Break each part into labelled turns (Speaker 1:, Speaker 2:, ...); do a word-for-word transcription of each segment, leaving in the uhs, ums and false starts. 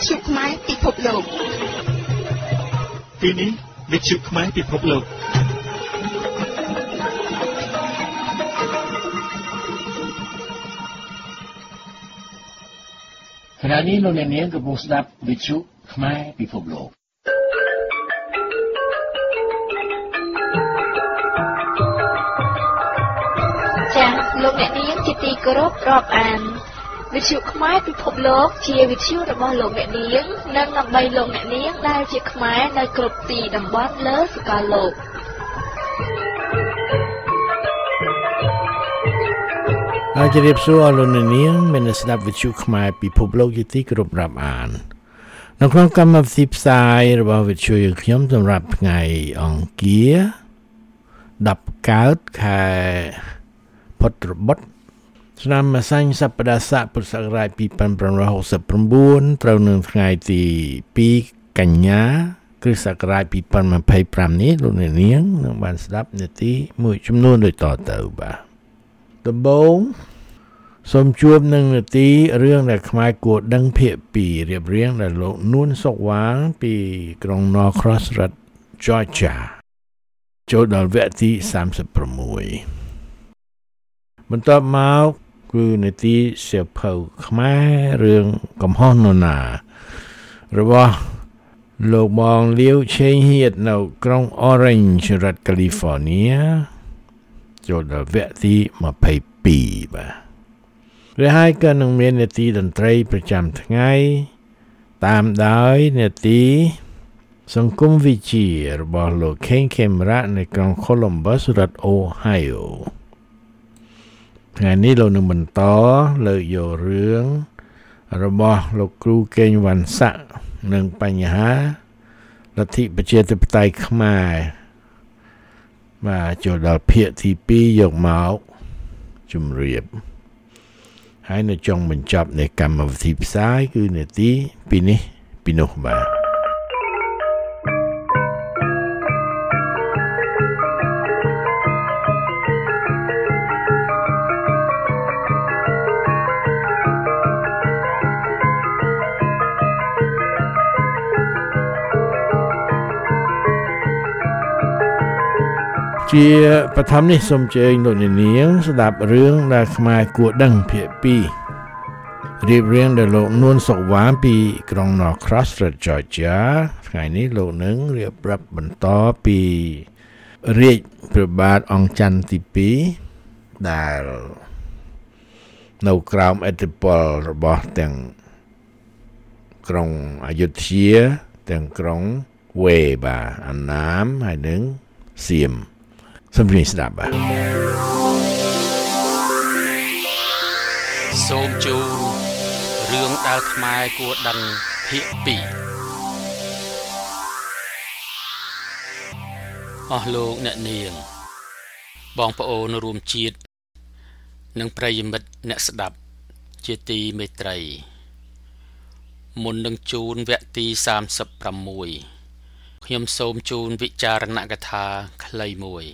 Speaker 1: ទ្យុខ្មែរពិភពលោក
Speaker 2: ពេលនេះវិទ្យុខ្មែរពិភពលោក
Speaker 3: ขณะนี้លោកអ្នកនាងកំពុងស្ដាប់វិទ្យុខ្មែរពិភពលោក
Speaker 1: ចា៎លោកអ្នកនាងជាទីគោរពរាប់អានវិទ្យុខ្មែរពិភពលោកជាវិទ្យុរបស់លោកអ្នកនាងនិងដើម្បីលោកអ្នកនាងដែលជាខ្មែរនៅគ្រប់ទីតំបន់លើសកលលោក
Speaker 4: អរជម្រាបសួរលោកអ្នកនាងមានស្ដាប់វិទ្យុខ្មែរពិភពលោកជាទីគោរពរាប់អាននៅក្នុងកម្មវិធីផ្សាយរបស់វិទ្យុយើងខ្ញុំសម្រាប់ថ្ងៃអង្គារដប់កើតខែពុត្របុត្រឆ្នាំម្សាញ់សប្តាហ៍ស័កពុទ្ធសករាជពីរពាន់ប្រាំរយហកសិបប្រាំបួនត្រូវនឹងថ្ងៃទីពីរកញ្ញាគ្រិស្តសករាជពីរពាន់ម្ភៃប្រាំនេះលោកអ្នកនាងនឹងបានស្ដាប់នាទីមួយចំនួនដូចតទៅបាទដំបូងសូមជួបនឹងនាទីរឿងដែលខ្មែរគួរដឹងភាគពីររៀបរៀងដែលលោកនួនសុកវ៉ាងពីក្រុង Norcross រដ្ឋ Georgia ចូលដល់វគ្គទីសាមសិបប្រាំមួយបន្ទាប់មកគឺនាទីសៀវភៅខ្មែររឿងកំហុសនរណារបស់លោកបងលាវឆេងហៀតនៅក្រុង Orange រដ្ឋ California ចូលដល់វគ្គទីម្ភៃពីរបាទឬហើយក៏នឹងមាននាទីតន្ត្រីប្រចាំថ្ងៃតាមដោយនាទីសង្គមវិទ្យារបស់លោកខេងខេមរៈនៅក្រុង Columbus រដ្ឋ Ohio ថ្ងៃនេះលោកនឹងបន្តលើកយករឿងរបស់លោកគ្រូកេងវ៉ាន់ស័កនិងបញ្ហាលទ្ធិប្រជាធិបតេយ្យខ្មែរបាទចូលដល់ភាគទីពីរយកមកជម្រាបហើយនៅចុងបញ្ចប់នៃកម្មវិធីផ្សាយគឺនាទីពីនេះពីនោះបាទជាបឋមនេះសូមជើញលោកអ្នកនាងស្ដាប់រឿងដែលខ្មែរគួរដឹងភាគពីររៀបរៀងដោយលោកនួនសុកវ៉ាងពីក្រុង Norcross រដ្ឋ Georgia ថ្ងៃនេះលោកនឹងរៀបរាប់បន្តពីរាជព្រះបាទអង្គច័ន្ទទីពីរដែលនៅក្រោមឥទ្ធិពលរបស់ទាំងក្រុងអយុធ្យាទាំងក្រុងវេបាអណាមហើយនិងសៀមសូមជម្រាបស្ដាប់បាទ
Speaker 5: សូមជូនរឿងដែលខ្មែរគួរដឹងភាគពីរអស់លោកអ្នកនាងបងប្អូនរួមជាតិនិងប្រិយមិត្តអ្នកស្ដាប់ជាទីមេត្រីមុននឹងជូនវគ្គទីសាមសិបប្រាំមួយខ្ញុំសូមជូនវិចារណកថាខ្លីមួយ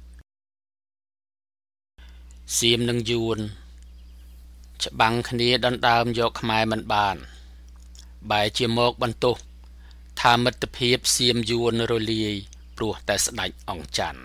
Speaker 5: សៀមនិងយួនច្បាំងគ្នាដណ្ដើមយកខ្មែរមិនបានបែរជាមកបន្ទោសថាមិត្តភាពសៀមយួនរលាយព្រោះតែស្ដេចអង្គច័ន្ទ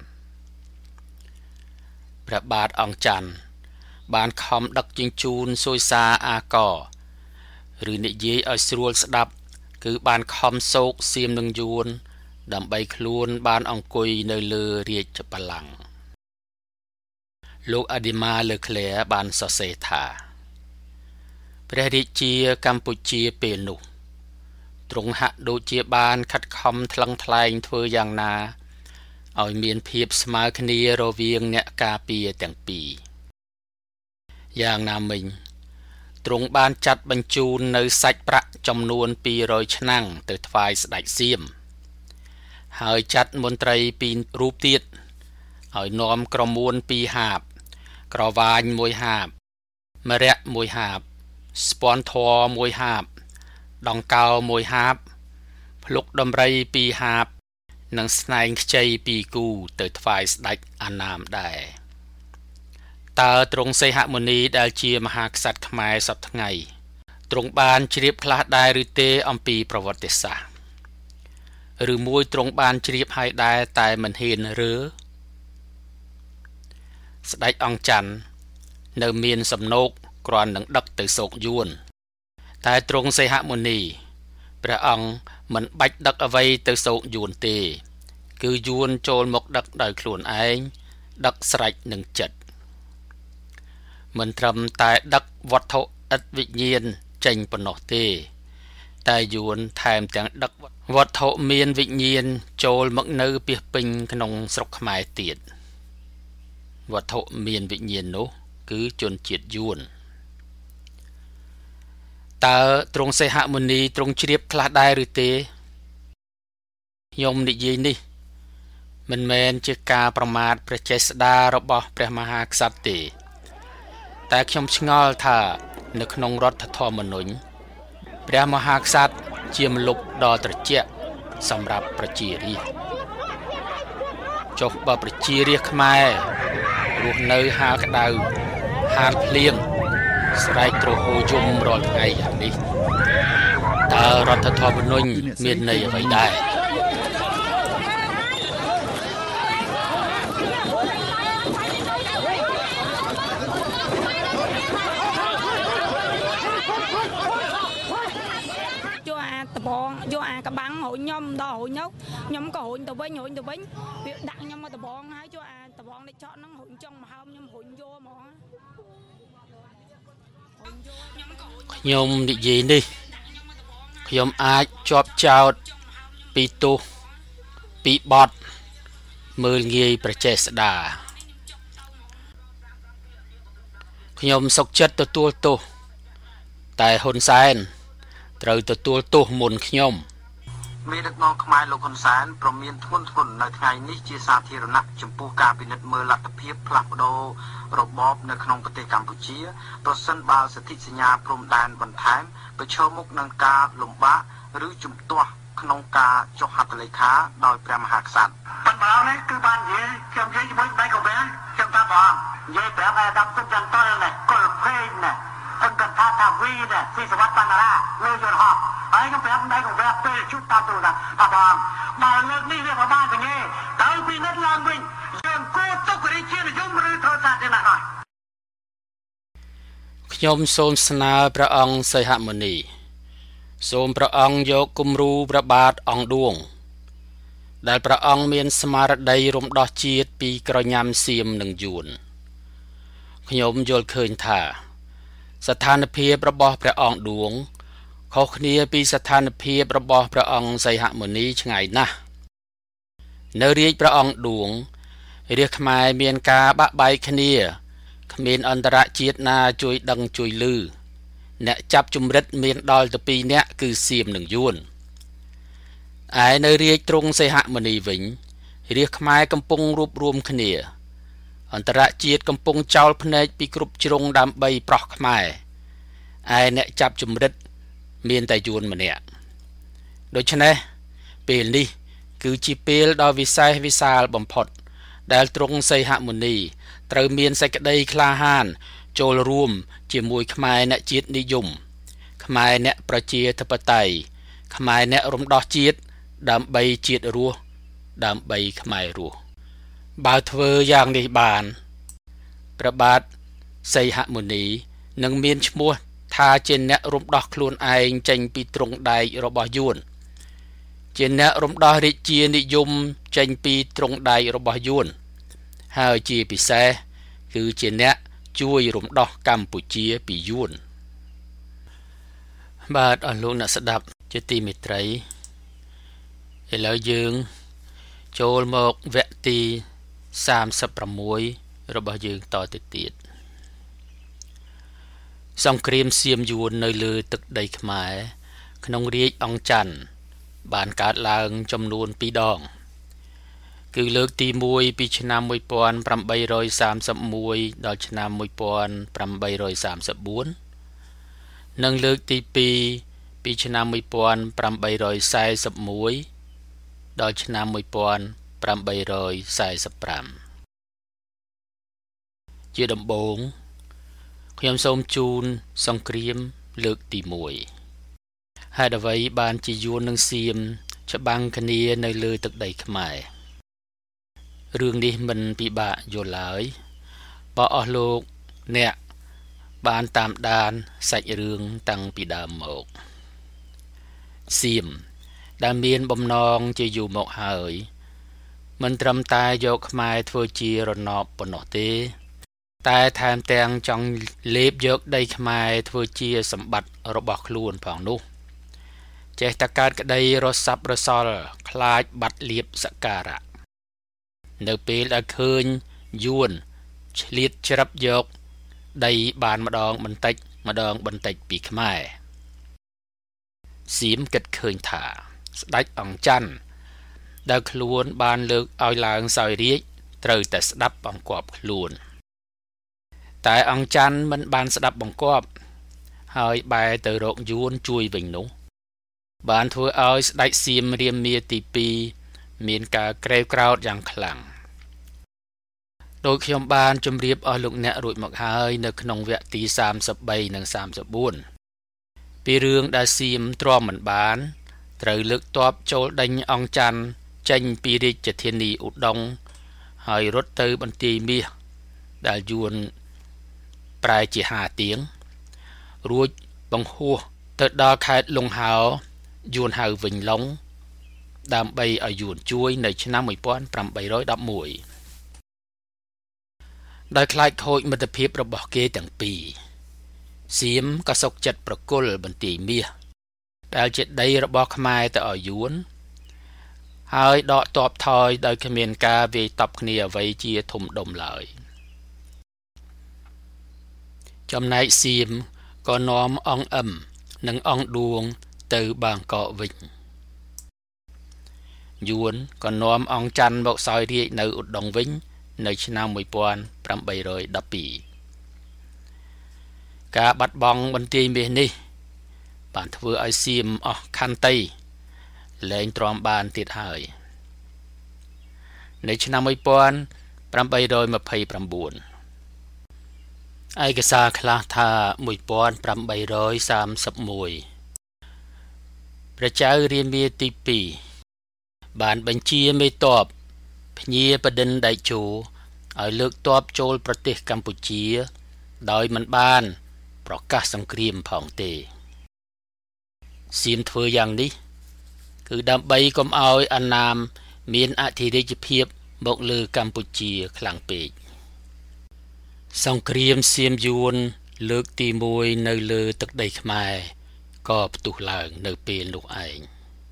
Speaker 5: ព្រះបាទអង្គច័ន្ទបានខំដឹកជញ្ជូនសួយសារអាកឬនិយាយឲ្យស្រួលស្ដាប់គឺបានខំសោកសៀមនិងយួនដើម្បីខ្លួនបានអង្គុយនៅលើរាជបល្ល័ង្កលោកអាឌីម៉ាលើក្លែបានសរសេរថាព្រះរាជាកម្ពុជាពេលនោះទ្រង់ហាក់ដូចជាបានខិតខំថ្លឹងថ្លែងធ្វើយ៉ាងណាឲ្យមានភាពស្មើគ្នារវាងអ្នកការពារទាំងពីរយ៉ាងណាមិញទ្រង់បានចាត់បញ្ជូននៅសាច់ប្រាក់ចំនួនពីររយឆ្នាំងទៅថ្វាយស្ដេចសៀមហើយចាត់មន្ត្រីពីររូបទៀតឲ្យនាំក្រមួនពីរហាបក្រវាញមួយហាបមរៈមួយហាបស្ពាន់ធរមួយហាបដង្កោមួយហាបភ្លុកដំរីពីរហាបនិងស្នែងខ្ចីពីរគូទៅថ្វាយស្ដេចអាណាមដែរតើទ្រង់សីហមុនីដែលជាមហាក្សត្រខ្មែរសពថ្ងៃទ្រង់បានជ្រាបខ្លះដែរឬទេអំពីប្រវត្តិសាស្ត្រឬមួយទ្រង់បានជ្រាបហើយដែរតែមិនហ៊ានរើស្ដេចអង្គច័ន្ទនៅមានសំណោកគ្រាន់នឹងដឹកទៅសោកយួនតែទ្រង់សីហមុនីព្រះអង្គមិនបាច់ដឹកអ្វីទៅសោកយួនទេគឺយួនចូលមកដឹកដោយខ្លួនឯងដឹកស្រេចនឹងចិត្តមិនត្រឹមតែដឹកវត្ថុឥតវិញ្ញាណចេញប៉ុណ្ណោះទេតែយួនថែមទាំងដឹកវត្ថុមានវិញ្ញាណចូលមកនៅពាសពេញក្នុងស្រុកខ្មែរទៀតវត្ថុមានវិញ្ញាណនោះគឺជនជាតិយួនតើទ្រង់សីហមុនីទ្រង់ជ្រាបខ្លះដែរឬទេខ្ញុំនិយាយនេះមិនមែនជាការប្រមាថព្រះចេស្តារបស់ព្រះមហាក្សត្រទេតែខ្ញុំឆ្ងល់ថានៅក្នុងរដ្ឋធម្មនុញ្ញព្រះមហាក្សត្រជាម្លប់ដ៏ត្រជាក់សម្រាប់ប្រជារាស្ត្រចុះបើប្រជារាស្ត្រខ្មែររស់នៅហាលក្តៅហាលភ្លៀងស្រែកទ្រហោយំរាល់ថ្ងៃយ៉ាងនេះតើរដ្ឋធម្មនុញ្ញមានន័យអ្វីដែរ
Speaker 6: បងយកអាកបាំងហូចខ្ញុំដល់ហូចនោះខ្ញុំក៏ហូចទៅវិញហូចទៅវិញវាដាក់ខ្ញុំមកដបងហើយយកអាដបងនេះចក់ហ្នឹងហូចចង់មកហើមខ្ញុំហូចយកហ្មង
Speaker 5: ខ្ញុំនិយាយនេះខ្ញុំអាចជាប់ចោតពីទោសពីបទមើលងាយព្រះចេស្តាខ្ញុំសុខចិត្តទទួលទោសតែហ៊ុនសែនត្រូវទទួលទោសមុនខ្ញុំមេដឹកនាំខ្មែរលោកហ៊ុនសែនប្រមានធ្ងន់ធ្ងរនៅថ្ងៃនេះជាសាធារណៈចំពោះការពិនិត្យមើលលទ្ធភាពផ្លាស់ប្ដូររបបនៅក្នុងប្រទេសកម្ពុជាប្រសិនបើសិទ្ធិសញ្ញាព្រំដែនបន្ថែមប្រឈមមុខនឹងការលំបាកឬជំទាស់ក្នុងការចុះហត្ថលេខាដោយព្រះមហាក្សត្រប៉ុន្តែនេះគឺបាននិយាយខ្ញុំនិយាយជាមួយដៃកូនខ្ញុំថាបងនិយាយប្រាប់ឲ្យដល់ទុំចន្ទរនេះកុលភេងណាអង្គថាថាវីណាពីសវត្តបណ្ណារាលើយន្តហោះហើយខ្ញុំប្រាប់ដៃកូនពេលជួបតាមទូរស័ព្ទអាបងមកលើកនេះវាមកបានទេទៅពីនិតឡើងវិញយើងគួរទុករាជានិយមឬធ្វើតាទេណាស់ខ្ញុំសូមស្នើព្រះអង្គសីហមុនីសូមព្រះអង្គយកគំរូព្រះបាទអង្គឌួងដែលព្រះអង្គមានស្មារតីរំដោះជាតិពីក្រញាំសៀមនិងយួនខ្ញុំយល់ឃើញថាស្ថានភាពរបស់ព្រះអង្គឌួងខុសគ្នាពីស្ថានភាពរបស់ព្រះអង្គសីហមុនីឆ្ងាយណាស់នៅរាជព្រះអង្គឌួងរាជខ្មែរមានការបាក់បែកគ្នាគ្មានអន្តរជាតិណាជួយដឹងជួយឮអ្នកចាប់ជំរិតមានដល់ទៅពីរនាក់គឺសៀមនិងយួនឯនៅរាជទ្រង់សីហមុនីវិញរាជខ្មែរកំពុងរួបរวมគ្នាអន្តរជាតិកំពុងចោលភ្នែកពីគ្រប់ជ្រុងដើម្បីប្រោះខ្មែរឯអ្នកចាប់ជំរិតមានតែយួនម្នាក់ដូច្នេះពេលនេះគឺជាពេលដ៏វិសេសវិសាលបំផុតដែលទ្រង់សីហមុនីត្រូវមានសេចក្តីក្លាហានចូលរួមជាមួយខ្មែរអ្នកជាតិនិយមខ្មែរអ្នកប្រជាធិបតេយ្យខ្មែរអ្នករំដោះជាតិដើម្បីជាតិរស់ដើម្បីខ្មែររស់បើធ្វើយ៉ាងនេះបានព្រះបាទសីហមុនីនឹងមានឈ្មោះថាជាអ្នករំដោះខ្លួនឯងចេញពីទ្រង់ដែករបស់យួនជាអ្នករំដោះរាជានិយមចេញពីទ្រង់ដែករបស់យួនហើយជាពិសេសគឺជាអ្នកជួយរំដោះកម្ពុជាពីយួនបាទអស់លោកអ្នកស្ដាប់ជាទីមេត្រីឥឡូវយើងចូលមកវគ្គទីសាមសិបប្រាំមួយរបស់យើងតទៅទៀតសង្គ្រាមសៀមយួននៅលើទឹកដីខ្មែរក្នុងរាជអង្គច័ន្ទបានកើតឡើងចំនួនពីរដងគឺលើកទីមួយពីឆ្នាំmột nghìn tám trăm ba mươi mốtដល់ឆ្នាំmột nghìn tám trăm ba mươi tưនិងលើកទីពីរពីឆ្នាំmột nghìn tám trăm bốn mươi mốtដល់ឆ្នាំmột nghìn tám trăm bốn mươi lămជាដំបូងខ្ញុំសូមជូនសង្គ្រាមលើកទីមួយហេតុអ្វីបានជាយួននិងសៀមច្បាំងគ្នានៅលើទឹកដីខ្មែររឿងនេះមិនពិបាកយល់ឡើយបើអស់លោកអ្នកបានតាមដានសាច់រឿងតាំងពីដើមមកសៀមដែលមានបំណងជាយូរមកហើយមិនត្រឹមតែយកខ្មែរធ្វើជារណបប៉ុណ្ណោះទេតែថែមទាំងចង់លេបយកដីខ្មែរធ្វើជាសម្បត្តិរបស់ខ្លួនផងនោះចេះតែកើតក្តីរសាប់រសល់ខ្លាចបាត់លៀបសក្ការៈនៅពេលដែលឃើញយួនឆ្លៀតច្រាប់យកដីបានម្ដងបន្តិចម្ដងបន្តិចពីខ្មែរសៀមគិតឃើញថាស្ដេចអង្គច័ន្ទដែលខ្លួនបានលើកឲ្យឡើងសោយរាជ្យត្រូវតែស្ដាប់បង្គាប់ខ្លួនតែអង្គច័ន្ទមិនបានស្ដាប់បង្គាប់ហើយបែរទៅរកយួនជួយវិញនោះបានធ្វើឲ្យស្ដេចសៀមរាមាទីពីរមានការក្រេវក្រោធយ៉ាងខ្លាំងដោយខ្ញុំបានជម្រាបអស់លោកអ្នករួចមកហើយនៅក្នុងវគ្គទីសាមសិបបីនិងសាមសិបបួនពីរឿងដែលសៀមទ្រាំមិនបានត្រូវលើកទ័ពចូលដេញអង្គច័ន្ទចេញពីរាជធានីឧដុង្គហើយរត់ទៅបន្ទាយមាសដែលយួនប្រែជាហាទៀងរួចបង្ហោះទៅដល់ខេត្តលង្ហោយួនហៅវិញឡុងដើម្បីឲ្យយួនជួយនៅឆ្នាំmột nghìn tám trăm mười mộtដោយខ្លាចខូចមិត្តភាពរបស់គេទាំងពីរសៀមក៏សុកចិត្តប្រគល់បន្ទាយមាសដែលជាដីរបស់ខ្មែរទៅឲ្យយួនហើយដកទ័ពថយដោយគ្មានការវាយតប់គ្នាអ្វីជាធំដុំឡើយចំណែកសៀមក៏នាំអង្គអឹមនិងអង្គឌួងទៅបាងកកវិញយួនក៏នាំអង្គច័ន្ទមកសោយរាជ្យនៅឧដុង្គវិញនៅឆ្នាំmột nghìn tám trăm mười haiការបាត់បង់បន្ទាយមាសនេះបានធ្វើឲ្យសៀមអស់ខន្តីលែងទ្រាំបានទៀតហើយនៅឆ្នាំmột nghìn tám trăm hai mươi chínឯកសារខ្លះថាmột nghìn tám trăm ba mươi mốtព្រះចៅរាមាទីពីរបានបញ្ជាមេទ័ពភ្ញាបឌិនតេជោឲ្យលើកទ័ពចូលប្រទេសកម្ពុជាដោយមិនបានប្រកាសសង្គ្រាមផងទេសៀមធ្វើយ៉ាងនេះគឺដើម្បីកុំឲ្យអាណាមមានអធិរាជភាពមកលើកម្ពុជាខ្លាំងពេកសង្គ្រាមសៀមយួនលើកទីមួយនៅលើទឹកដីខ្មែរក៏ផ្ទុះឡើងនៅពេលនោះឯង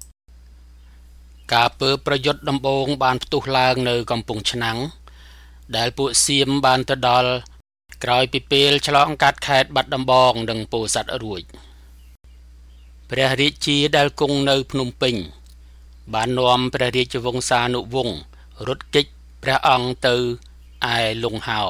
Speaker 5: ការពើប្រយុទ្ធដំបូងបានផ្ទុះឡើងនៅកំពង់ឆ្នាំងដែលពួកសៀមបានទៅដល់ក្រោយពីពេលឆ្លងកាត់ខេត្តបាត់ដំបងនិងពោធិ៍សាត់រួចព្រះរាជាដែលគង់នៅភ្នំពេញបាននាំព្រះរាជវង្សានុវង្សរត់គេចព្រះអង្គទៅឯលង្ហោ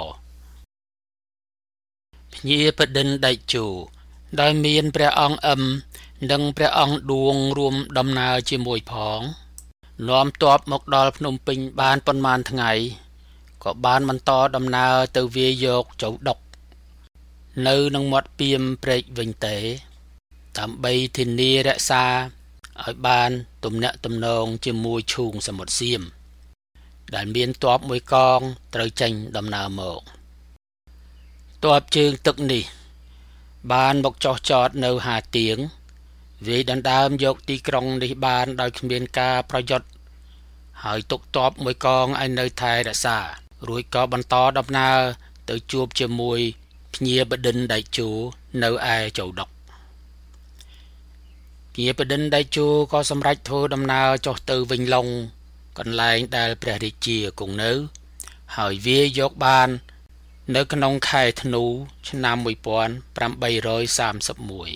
Speaker 5: ភ្ញាបឌិនតេជោដោយមានព្រះអង្គអឹមនិងព្រះអង្គឌួងរួមដំណើរជាមួយផងនាំទ័ពមកដល់ភ្នំពេញបានប៉ុន្មានថ្ងៃក៏បានបន្តដំណើរទៅវាយយកចៅដុកនៅនឹងមាត់ពាមព្រែកវិញទេដើម្បីធានារក្សាឲ្យបានទំនាក់ទំនងជាមួយឈូងសមុទ្រសៀមដែលមានទ័ពមួយកងត្រូវចេញដំណើរមកទ័ពជើងទឹកនេះបានមកចោះចតនៅហាទៀងវាយដណ្ដើមយកទីក្រុងនេះបានដោយគ្មានការប្រយុទ្ធហើយទុកទ័ពមួយកងឲ្យនៅថែរក្សារួចក៏បន្តដំណើរទៅជួបជាមួយភ្ញាបឌិនតេជោនៅឯចៅដុកភ្ញាបឌិនតេជោក៏សម្រេចធ្វើដំណើរចុះទៅវិញឡុងកន្លែងដែលព្រះរាជាគង់នៅហើយវាយយកបាននៅក្នុងខែធ្នូឆ្នាំmột nghìn tám trăm ba mươi mốt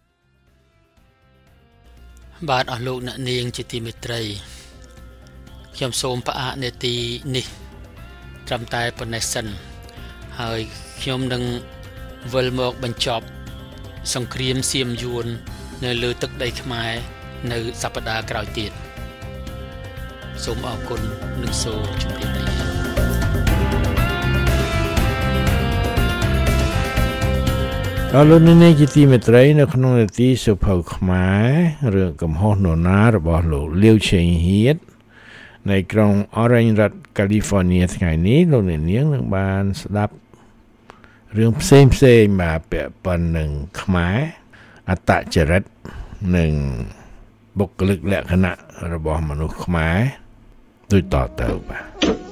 Speaker 5: បាទអស់លោកអ្នកនាងជាទីមេត្រីខ្ញុំសូមផ្អាកនាទីនេះត្រឹមតែប៉ុណ្ណេះសិនហើយខ្ញុំនឹងវិលមកបញ្ចប់សង្គ្រាមសៀមយួននៅលើទឹកដីខ្មែរនៅសប្តាហ៍ក្រោយទៀតសូមអរគុណនិងសូមជម្រាបលា
Speaker 4: អអរលោកអ្នកជាទីមេត្រីនៅក្នុងនាទីសុភៅខ្មែររឿងកំហុសនរណារបស់លោកលាវឆេងហៀតនៅក្រុង Orange រដ្ឋ California ថ្ងៃនេះលោកអ្នកនាងនឹងបានស្ដាប់រឿងផ្សេងផ្សេងមកពាក់ព័ន្ធនឹងខ្មែរអត្តចរិតនិងបុគ្គលិកលក្ខណៈរបស់មនុស្សខ្មែរដូចតទៅបាទ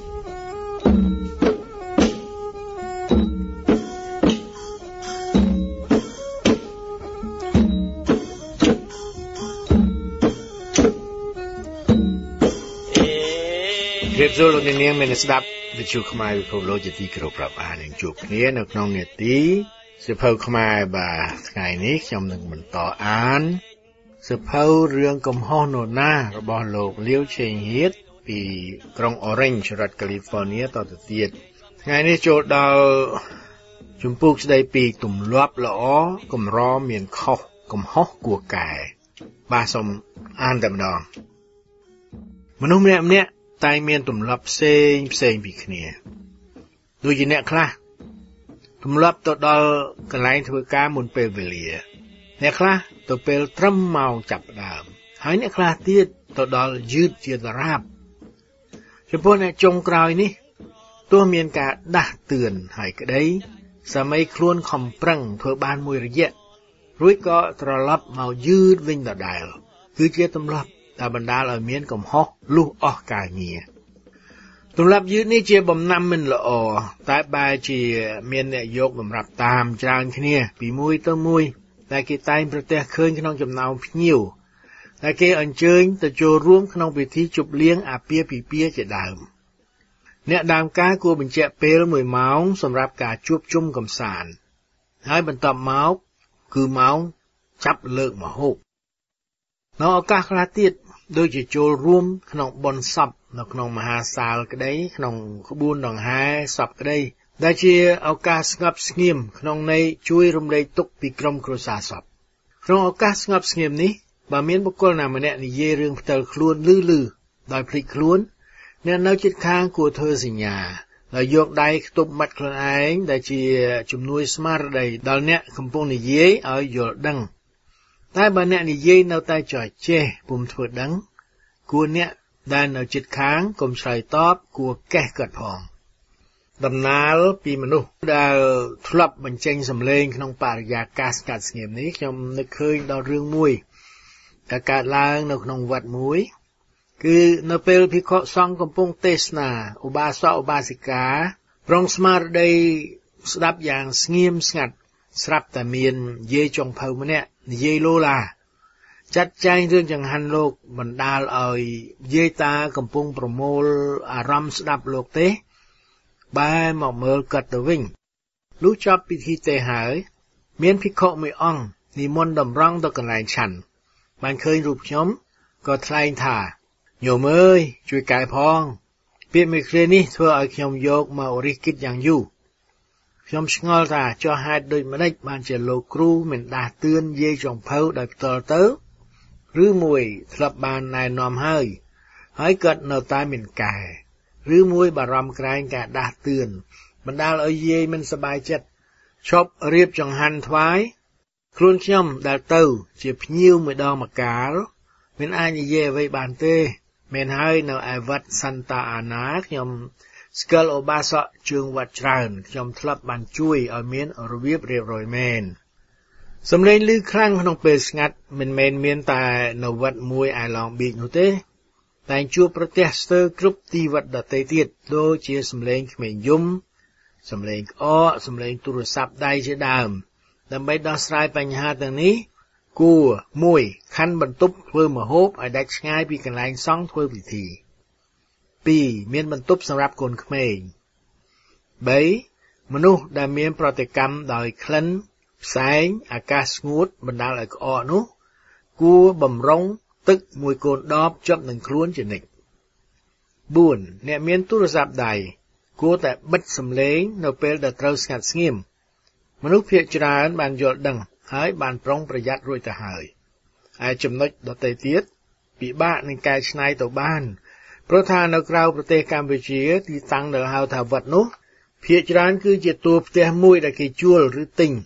Speaker 4: រៀបសួរលោកអ្នកនាងមានស្ដាប់វិទ្យុខ្មែរវិភពលោកជាទីគោរពរាប់អាននឹងជួបគ្នានៅក្នុងនេតិសៀវភៅខ្មែរបាទថ្ងៃនេះខ្ញុំនឹងបន្តអានសៀវភៅរឿងកំហុសនរណារបស់លោកលាវឆេងហៀតពីក្រុង Orange រដ្ឋ California តទៅទៀតថ្ងៃនេះចូលដល់ជំពូកស្ដីពីទម្លាប់ល្អកម្រមានខុសកំហុសគួរកែបាទសូមអានតែម្ដងមនុស្សម្នាក់ម្នាក់តែមានទម្លាប់ផ្សេងផ្សេងពីគ្នាដូចជាអ្នកខ្លះទម្លាប់ទៅដល់កន្លែងធ្វើការមុនពេលវេលាអ្នកខ្លះទៅពេលត្រឹមម៉ោងចាប់ផ្ដើមហើយអ្នកខ្លះទៀតទៅដល់យឺតជាតារាបចំពោះអ្នកចុងក្រោយនេះទោះមានការដាស់តឿនហើយក្តីសម័យខ្លួនខំប្រឹងធ្វើបានមួយរយៈរួចក៏ត្រឡប់មកយឺតវិញដដែលគឺជាទម្លាប់ដែលបណ្ដាលឲ្យមានកំហុសលុះអស់ការងារទម្លាប់យឺតនេះជាបំណាំមិនល្អតែបែរជាមានអ្នកយកបំរាប់តាមច្រើនគ្នាពីមួយទៅមួយតែគេតែងប្រទះឃើញក្នុងចំណោមភ្ញៀវតែគេអញ្ជើញទៅចូលរួមក្នុងពិធីជប់លៀងអាពាហ៍ពិពាហ៍ជាដើមអ្នកដើមការគួរបញ្ជាក់ពេលមួយម៉ោងសម្រាប់ការជួបជុំកម្សាន្តហើយបន្ទាប់មកគឺម៉ោងចាប់លើកម្ហូបនៅឱកាសខ្លះទៀតដូចជាចូលរួមក្នុងបុណ្យសពនៅក្នុងមហាសាលក្តីក្នុងក្បួនដង្ហែសពក្តីដែលជាឱកាសស្ងប់ស្ងៀមក្នុងន័យជួយរំលែកទុក្ខពីក្រុមគ្រួសារសពក្នុងឱកាសស្ងប់ស្ងៀមនេះបើមានបុគ្គលណាម្នាក់និយាយរឿងផ្ទាល់ខ្លួនលឺលឺដោយភ្លេចខ្លួនអ្នកនៅជិតខាងគួរធ្វើសញ្ញាដោយយកដៃខ្ទប់មាត់ខ្លួនឯងដែលជាជំនួយស្មារតីដល់អ្នកកំពុងនិយាយឲ្យយល់ដឹងតែបើអ្នកនិយាយនៅតែចោះចេះពុំធ្វើដឹងគួរអ្នកដែលនៅជិតខាងកុំឆ្លើយតបគួរកេះគាត់ផងដំណាលពីមនុស្សដែលធ្លាប់បញ្ចេញសម្លេងក្នុងបរិយាកាសស្ងាត់ស្ងៀមនេះខ្ញុំនឹកឃើញដល់រឿងមួយដែលកើតឡើងនៅក្នុងវត្តមួយគឺនៅពេលភិក្ខុសង្ឃកំពុងទេសនាឧបាសកឧបាសិកាប្រុងស្មារតីស្ដាប់យ៉ាងស្ងៀមស្ងាត់ស្រាប់តែមានយាយចុងភៅម្នាក់និយាយលោឡាចាត់ចែងរឿងចង្ហាន់លោកបណ្ដាលឲ្យយាយតាកំពុងប្រមូលអារម្មណ៍ស្ដាប់លោកទេបែរមកមើលគាត់ទៅវិញលុះចប់ពិធីទេហើយមានភិក្ខុមួយអង្គនិមន្តតម្រង់ទៅកន្លែងឆាន់បានឃើញរូបខ្ញុំក៏ថ្លែងថាញោមអើយជួយកែផងពាក្យមួយគ្រានេះធ្វើឲ្យខ្ញុំយកមករិះគិតយ៉ាងយូរខ្ញុំឆ្ងល់ថាចុះហេតុដូចម្តេចបានជាលោកគ្រូមិនដាស់តឿនយាយចុងភៅដោយផ្ទាល់ទៅឬមួយធ្លាប់បានណែនាំហើយហើយគាត់នៅតែមិនកែឬមួយបារម្ភក្រែងការដាស់តឿនបណ្ដាលឲ្យយាយមិនសប្បាយចិត្តឈប់រៀបចង្ហាន់ថ្វាយខ្លួនខ្ញុំដែលទៅជាភ្ញៀវមួយដងម្កាលមិនអាចនិយាយអ្វីបានទេមិនហើយនៅឯវត្តសន្តាអាណាខ្ញុំស្គាល់ឧបាសកជើងវត្តច្រើនខ្ញុំធ្លាប់បានជួយឲ្យមានរបៀបរៀបរយមែនសំឡេងឮខ្លាំងក្នុងពេលស្ងាត់មិនមែនមានតែនៅវត្តមួយឯឡងប៊ីចនោះទេតែជួបប្រទះស្ទើរគ្រប់ទីវត្តដទៃទៀតដូចជាសំឡេងក្មេងយំសំឡេងក្អកសំឡេងទូរស័ព្ទដៃជាដើមដើម្បីដោះស្រាយបញ្ហាទាំងនេះគួរមួយខណ្ឌបន្ទប់ធ្វើម្ហូបឲ្យដាច់ឆ្ងាយពីកន្លែងសង់ធ្វើពិធីពីរមានបន្ទប់សម្រាប់កូនក្មេងបីមនុស្សដែលមានប្រតិកម្មដោយក្លិនផ្សែងអាកាសស្ងួតបណ្ដាលឲ្យក្អកនោះគួរបំរុងទឹកមួយកូនដបជាប់នឹងខ្លួនជានិច្ចបួនអ្នកមានទូរស័ព្ទដៃគួរតែបិទសំឡេងនៅពេលដែលត្រូវស្ងាត់ស្ងៀមមនុស្សភាគច្រើនបានយល់ដឹងហើយបានប្រុងប្រយ័ត្នរួចទៅហើយឯចំណុចដទៃទៀតពិបាកនឹងកែច្នៃទៅបានព្រោះថានៅក្រៅប្រទេសកម្ពុជាទីតាំងដែលហៅថាវត្តនោះភាគច្រើនគឺជាតួផ្ទះមួយដែលគេជួលឬទិញ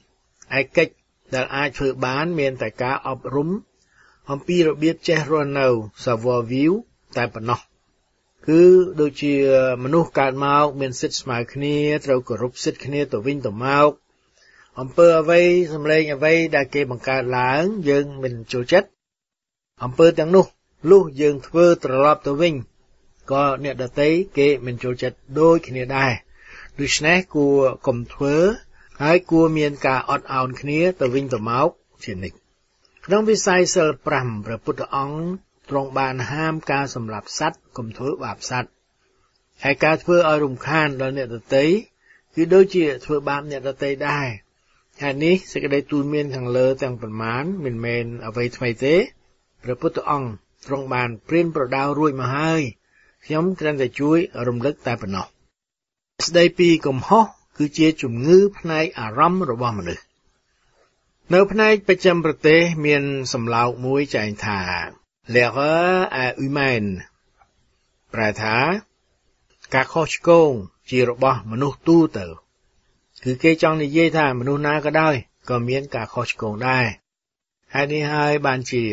Speaker 4: ឯកិច្ចដែលអាចធ្វើបានមានតែការអប់រំអំពីរបៀបចេះរស់នៅ savoir vivre តែប៉ុណ្ណោះគឺដូចជាមនុស្សកើតមកមានសិទ្ធិស្មើគ្នាត្រូវគោរពសិទ្ធិគ្នាទៅវិញទៅមកអំពើអ្វីសម្លេងអ្វីដែលគេបង្កើតឡើងយើងមិនចូលចិត្តអំពើទាំងនោះលុះយើងធ្វើត្រឡប់ទៅវិញក៏អ្នកដទៃគេមិនចូលចិត្តដូចគ្នាដែរដូច្នេះគួរកុំធ្វើហើយគួរមានការអត់ឱនគ្នាទៅវិញទៅមកជានិច្ចក្នុងវិស័យសិលប្រាំព្រះពុទ្ធអង្គទ្រង់បានហាមការសម្លាប់សត្វកុំធ្វើបាបសត្វហើយការធ្វើឲ្យរំខានដល់អ្នកដទៃគឺដូចជាធ្វើបាបអ្នកដទៃដែរហើយនេះសេចក្តីទូលមានខាងលើទាំងប៉ុន្មានមិនមែនអ្វីថ្មីទេព្រះពុទ្ធអង្គទ្រង់បានព្រានប្រដៅរួចមកហើយខ្ញុំគ្រាន់តែជួយរំលឹកតែប៉ុណ្ណោះស្ដីពីកំហុសគឺជាជំងឺផ្នែកអារម្មណ៍របស់មនុស្សនៅផ្នែកបច្ចឹមប្រទេសមានសំឡោកមួយចែងថា l'erreur est humaine ប្រែថាការខុសឆ្គងជារបស់មនុស្សទូទៅគឺគេចង់និយាយថាមនុស្សណាក៏ដោយក៏មានការខុសឆ្គងដែរហើយនេះហើយបានជា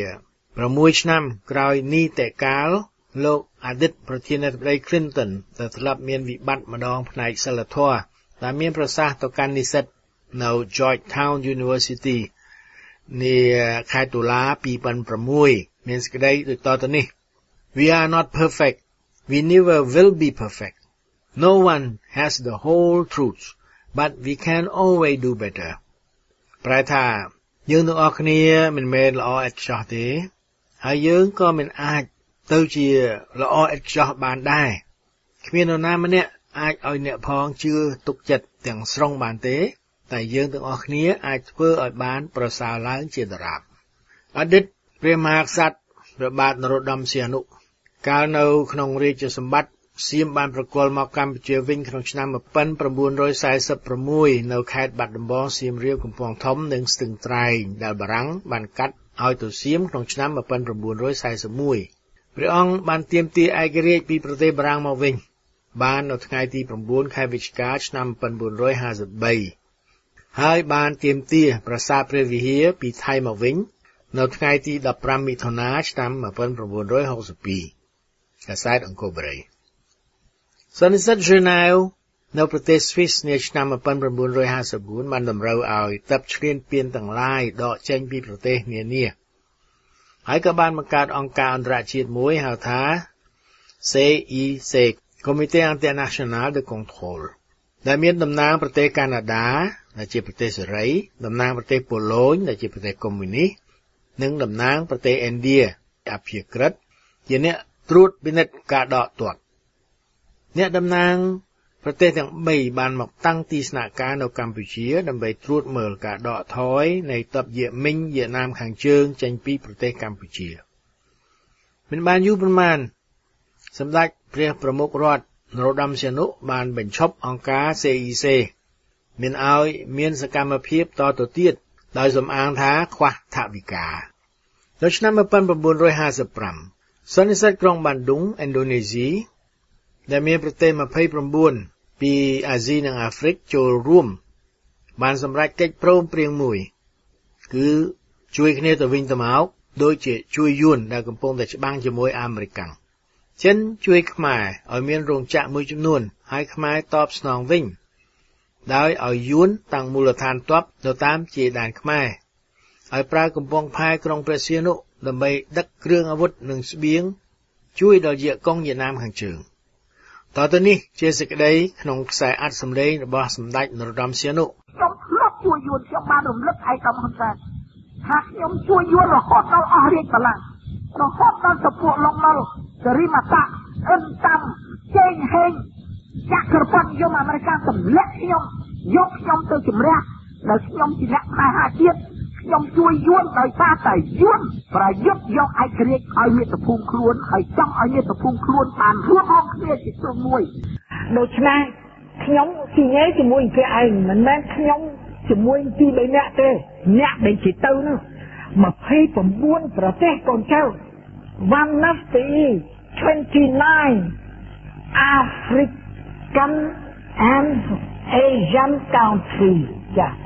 Speaker 4: 6ឆ្នាំក្រោយនីតិកាលលោកអតីតប្រធានាធិបតី Clinton ដែលធ្លាប់មានវិបត្តិម្ដងផ្នែកសិលធម៌ដែលមានប្រសាសន៍ទៅកាន់និស្សិតនៅ Georgetown University នាខែតុលា two thousand sixមានសេចក្តីដូចតទៅនេះ We are not perfect. We never will be perfect. No one has the whole truth, but we can always do better. ប្រែថាយើងទាំងអស់គ្នាមិនមែនល្អឥតខ្ចោះទេហើយយើងក៏មិនអាចទៅជាល្អឥតខ្ចោះបានដែរគ្មាននរណាម្នាក់អាចឲ្យអ្នកផងជឿទុកចិត្តទាំងស្រុងបានទេតែយើងទាំងអស់គ្នាអាចធ្វើឲ្យបានប្រសើរឡើងជាដរាបអតីតព្រះមហាក្សត្រព្រះបាទនរោត្តមសីហនុកាលនៅក្នុងរាជសម្បត្តិសៀមបានប្រគល់មកកម្ពុជាវិញក្នុងឆ្នាំnineteen forty-sixនៅខេត្តបាត់ដំបងសៀមរាបកំពង់ធំនិងស្ទឹងត្រែងដែលបារាំងបានកាត់ឲ្យទៅសៀមក្នុងឆ្នាំnineteen forty-oneព្រះអង្គបានទាមទារឯករាជ្យពីប្រទេសបារាំងមកវិញបាននៅថ្ងៃទីnineខែវិច្ឆិកាឆ្នាំnineteen fifty-threeហើយបានទាមទារប្រាសាទព្រះវិហារពីថៃមកវិញនៅថ្ងៃទីfifteenមិថុនាឆ្នាំnineteen sixty-twoកាសែតអង្គរបូរីសន្និសីទហ្សឺណែវនៅប្រទេសស្វីសនាឆ្នាំnineteen fifty-fourបានតម្រូវឲ្យទ័ពឈ្លានពានទាំងឡាយដកចេញពីប្រទេសនានាហើយក៏បានបង្កើតអង្គការអន្តរជាតិមួយហៅថា C I C Comité International de Contrôle ដែលមានតំណាងប្រទេសកាណាដាដែលជាប្រទេសសេរីតំណាងប្រទេសប៉ូឡូញដែលជាប្រទេសកុម្មុយនីសនិងតំណាងប្រទេសឥណ្ឌាអព្យាក្រឹតជាអ្នកត្រួតពិនិត្យការដកទ័ពអ្នកតំណាងប្រទេសទាំង3បានមកតាំងទីស្នាក់ការនៅកម្ពុជាដើម្បីត្រួតមើលការដកថយនៃទ័ពយេមិញវៀតណាមខាងជើងចេញពីប្រទេសកម្ពុជាមិនបានយូរប៉ុន្មានសម្ដេចព្រះប្រមុខរដ្ឋនរោត្តមសីហនុបានបញ្ឈប់អង្គការ C I C មានឲ្យមានសកម្មភាពតទៅទៀតដោយសំអាងថាខ្វះថវិកានៅឆ្នាំnineteen fifty-fiveសន្និសីទក្រុងបានឌុងឥណ្ឌូនេស៊ីដែលមានប្រទេសtwenty-nineពីអាស៊ីនិងអាហ្វ្រិកចូលរួមបានសម្រេចកិច្ចព្រមព្រៀងមួយគឺជួយគ្នាទៅវិញទៅមកដូចជាជួយយួនដែលកំពុងតែច្បាំងជាមួយអាមេរិកចិនជួយខ្មែរឲ្យមានរោងចក្រមួយចំនួនហើយខ្មែរតបស្នងវិញដោយឲ្យយួនតាំងមូលដ្ឋានទ័ពនៅតាមជាដែនខ្មែរឲ្យប្រើកំពង់ផែក្រុងព្រះសីហនុដើម្បីដឹកគ្រឿងអាវុធនិងស្បៀងជួយដល់យេកុងវៀតណាមខាងជើងតទៅនេះជាសេចក្តីក្នុងខ្សែអត្ថសម្លេងរបស់សម្ដេចនរោត្តមសីហនុ
Speaker 7: ខ្ញុំធ្លាប់ជួយយួនខ្ញុំបានរំលឹកឯកឧបហ៊ុនថាថាខ្ញុំជួយយួនរហូតដល់អស់រាជបល្ល័ង្ករហូតដល់ទៅពួកឡុងម៉ុលសេរីម៉ាតាអិនតាមជេងហេងចក្រពត្តិយមអាមេរិកទម្លាក់ខ្ញុំយកខ្ញុំទៅជំរះដែលខ្ញុំជាអ្នកផ្នែកហាជាតិខ្ញុំជួយយួនដោយសារតែយួនប្រយុទ្ធយកឯករាជ្យឲ្យមាតុភូមិខ្លួនហើយចង់ឲ្យមាតុភូមិខ្លួនបានរួមមកគ្នាជាក្រុមមួយដូច្នេះខ្ញុំជាញ៉ៃជាមួយគេឯងមិនមែនខ្ញុំជាមួយពីរបីនាក់ទេអ្នកដែលជាទៅនោះtwenty-nineប្រទេសកូនចៅ one of the twenty-nine African and Asian countries ចា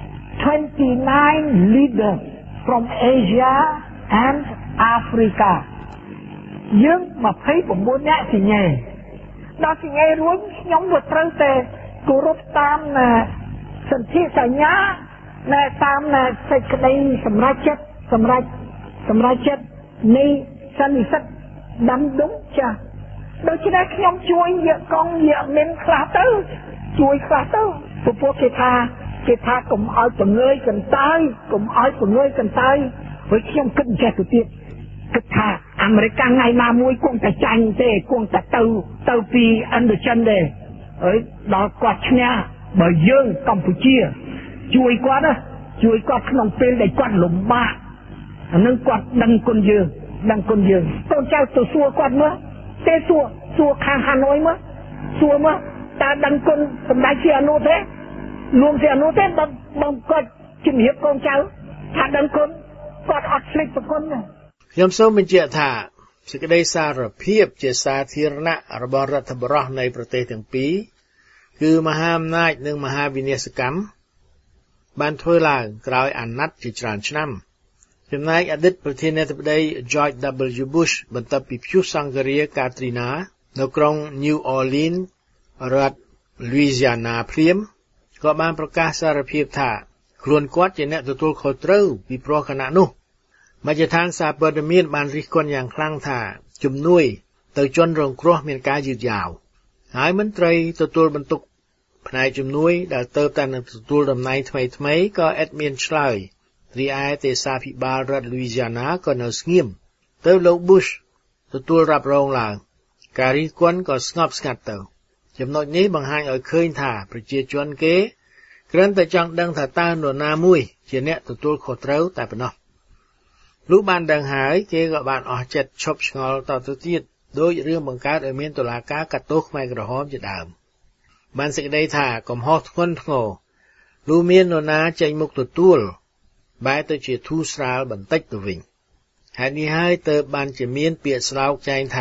Speaker 7: twenty-nine leaders from Asia and Africa យើងtwenty-nineនាក់សញ្ញេដល់សញ្ញេរួចខ្ញុំក៏ត្រូវតែគោរពតាមសន្ធិសញ្ញានៅតាមសេចក្តីសម្រេចចិត្តសម្រេចសម្រេចចិត្តនៃសន្និសីទដាំដុំចាស់ដូច្នេះខ្ញុំជួយយកកងយកមានខ្លះទៅជួយខ្លះទៅព្រោះគេថាគេថាកុំឲ្យបង្ងើយកន្តើយកុំឲ្យបង្ងើយកន្តើយព្រោះខ្ញុំគិតចេះទៅទៀតគិតថាអាមេរិកថ្ងៃណាមួយគង់តែចាញ់ទេគង់តែទៅទៅពីឥណ្ឌូចិនទេហើយដល់គាត់ឈ្នះបើយើងកម្ពុជាជួយគាត់ណាជួយគាត់ក្នុងពេលដែលគាត់លំបាកអានឹងគាត់ដឹងគុណយើងដឹងគុណយើងកូនចៅទៅសួរគាត់មើលទេសួរសួរខាងហាណូយមើលសួរមើលតើដឹងគុណសម្ដេចជាអនុទេលោកជាអនុទេបើបងគាត់ជំរាបកូនចៅថាដឹងគុណគាត់អត់ភ្លេចប្រគុណទេ
Speaker 4: ខ្ញុំសូមបញ្ជាក់ថាសេចក្តីសារភាពជាសាធារណៈរបស់រដ្ឋបរិះនៃប្រទេសទាំងពីរគឺមហាអំណាចនិងមហាវិនាសកម្មបានធ្វើឡើងក្រោយអាណត្តិជាច្រើនឆ្នាំចំណែកអតីតប្រធានាធិបតី George W. Bush បន្ទាប់ពីព្យុះសង្ឃរា Katrina នៅក្រុង New Orleans រដ្ឋ Louisiana ភ្លាមក៏បានប្រកាសសារភាពថាខ្លួនគាត់ជាអ្នកទទួលខុសត្រូវពីព្រោះគណៈនោះមជ្ឈដ្ឋានសារព័ត៌មានបានរិះគន់យ៉ាងខ្លាំងថាជំនួយទៅជនរងគ្រោះមានការយឺតយ៉ាវហើយមន្ត្រីទទួលបន្ទុកផ្នែកជំនួយដែលទៅតែនឹងទទួលតំណែងថ្មីៗក៏អត់មានឆ្លើយរីឯទេសាភិបាលរដ្ឋ Louisiana ក៏នៅស្ងៀមទៅលោក Bush ទទួលរ៉ាប់រងឡើងការរិះគន់ក៏ស្ងប់ស្ងាត់ទៅចំណុចនេះបង្ហាញឲ្យឃើញថាប្រជាជនគេគ្រាន់តែចង់ដឹងថាតើនរណាមួយជាអ្នកទទួលខុសត្រូវតែប៉ុណ្ណោះលុះបានដឹងហើយគេក៏បានអស់ចិត្តឈប់ឆ្ងល់តទៅទៀតដោយរឿងបង្កើតឲ្យមានតុលាការកាត់ទោសខ្មែរក្រហមជាដើមបានសេចក្តីថាកំហុសធ្ងន់ធ្ងរលុះមាននរណាចេញមុខទទួលបែរទៅជាធូរស្រាលបន្តិចទៅវិញហេតុនេះហើយទើបបានជាមានពាក្យស្លោកចែងថា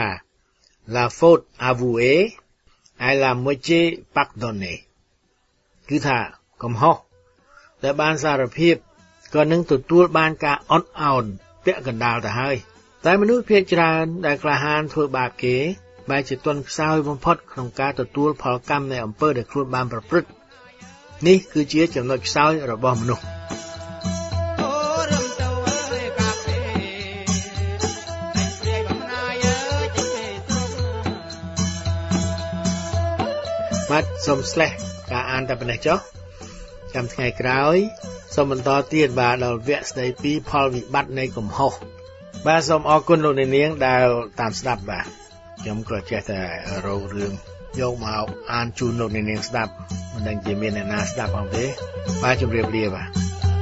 Speaker 4: La faute avouée et la moitié pardonnée គឺថាកំហុសដែលបានសារភាពក៏នឹងទទួលបានការអត់ឱនពាក់កណ្ដាលទៅហើយតែមនុស្សភាគច្រើនដែលក្លាហានធ្វើបាបគេបែរជាទន់ខ្សោយបំផុតក្នុងការទទួលផលកម្មនៃអំពើដែលខ្លួនបានប្រព្រឹត្តនេះគឺជាចំណុចខ្សោយរបស់មនុស្សបាទសូមស្លេះការអានតែប៉ុណ្ណេះចុះចាំថ្ងៃក្រោយសូមបន្តទៀតបាទដល់វគ្គស្ដីពីផលវិបត្តិនៃកំហុសបាទសូមអរគុណលោកអ្នកនាងដែលតាមស្ដាប់បាទខ្ញុំក៏ចេះតែរករឿងយកមកអានជូនលោកអ្នកនាងស្ដាប់មិនដឹងជាមានអ្នកណាស្ដាប់អត់ទេបាទជម្រាបលាបាទ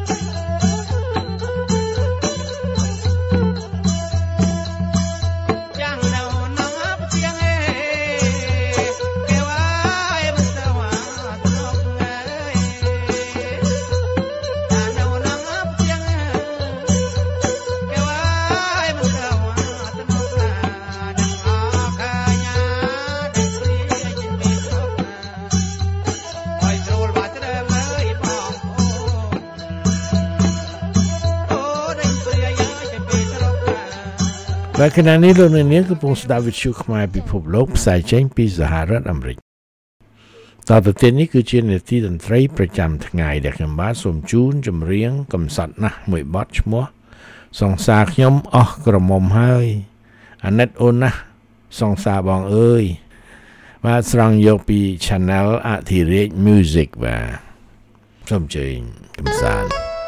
Speaker 4: และขณะนี้เราในนี้ก็พูดสดาวิชุขมาพิภพโลกสายเจงปีสหรัฐอเมริกต่อจากนี้คือเจนที่ดนตรีประจำทั้งไงเด็กยมบ้าสมจูนจำเรียงกำสัตนะมวยบอชมัวสองสาขยมออกกระมอมให้อันนั้นโอนนะสองสาบองเอ้ยมาสร้างยกปีชแนลอาทิเรกมิวสิกว่าสมจริงกำสัต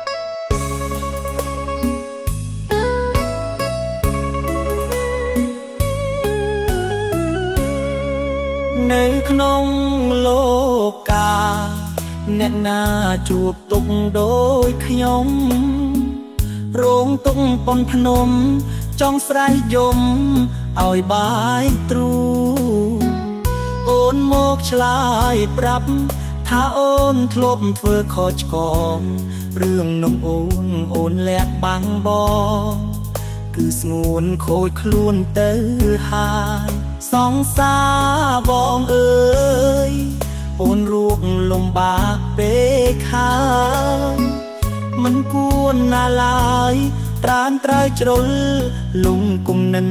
Speaker 8: ในขนมโลกาแน่นาจูบตุกโดยขยมโรงตุงปนพนมจ้องใส่ยมเอาบายตรูโอนโมกชลายปรับถ้าโอนทลบเฟื่อขอจกองเรื่องน้องโอนโอนแลกบางบอคือสงวนโคยคลุนเตอหายสองสาบองเอ๋ยโอนรูกลมบากเปคาមិនគួរណាឡើយត្រានត្រើយជ្រុលលំគុំនិន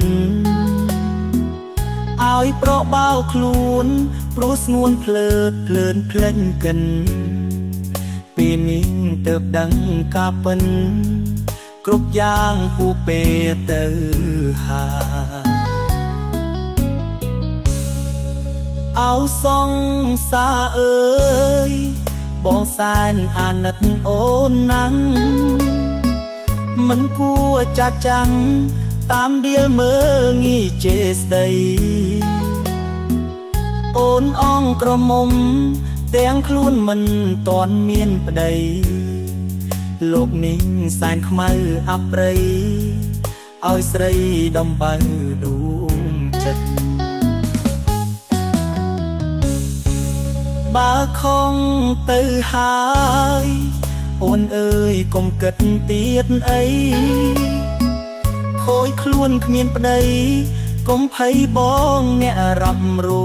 Speaker 8: ឲ្យប្របោខ្លួនព្រោះស្ងួនភ្លើតភ្លើនភ្លេញកិនពេលនេះទៅដឹងការពិនគ្រប់យ៉ាងពូពេទៅហាអោសងសាអើយបងសែនអាណិតអូនណាំងមិនគួរចាត់ចាំងតាមដៀលមើងងាយជេស្ដីអូនអងក្រមុំទាំងខ្លួនមិនតាន់មានប្តីលោកនេះសែនខ្មៅអប្រិយឲ្យស្រីដំបើដួងចិត្តបើខំទៅហើយអូនអើយកុំគិតទៀតអីខូចខ្លួនគ្មានប្តីកុំភ័យបងអ្នករំរួ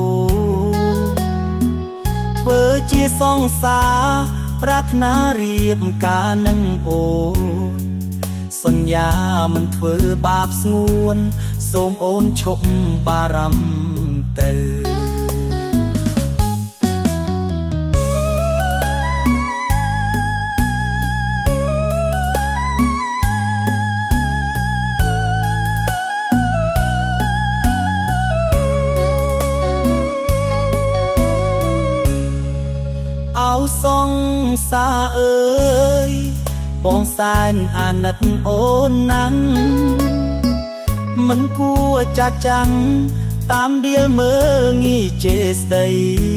Speaker 8: ធ្វើជាសង្សារប្រាថ្នារៀបការនឹងអូនសន្យាមិនធ្វើបាបស្ងួនសូមអូនឈប់បារម្ភទៅសងសាអើយបងសែនអាណិតអូនណាំងមិនគួរចាត់ចាំងតាមដៀលមើងងាយជេស្ដី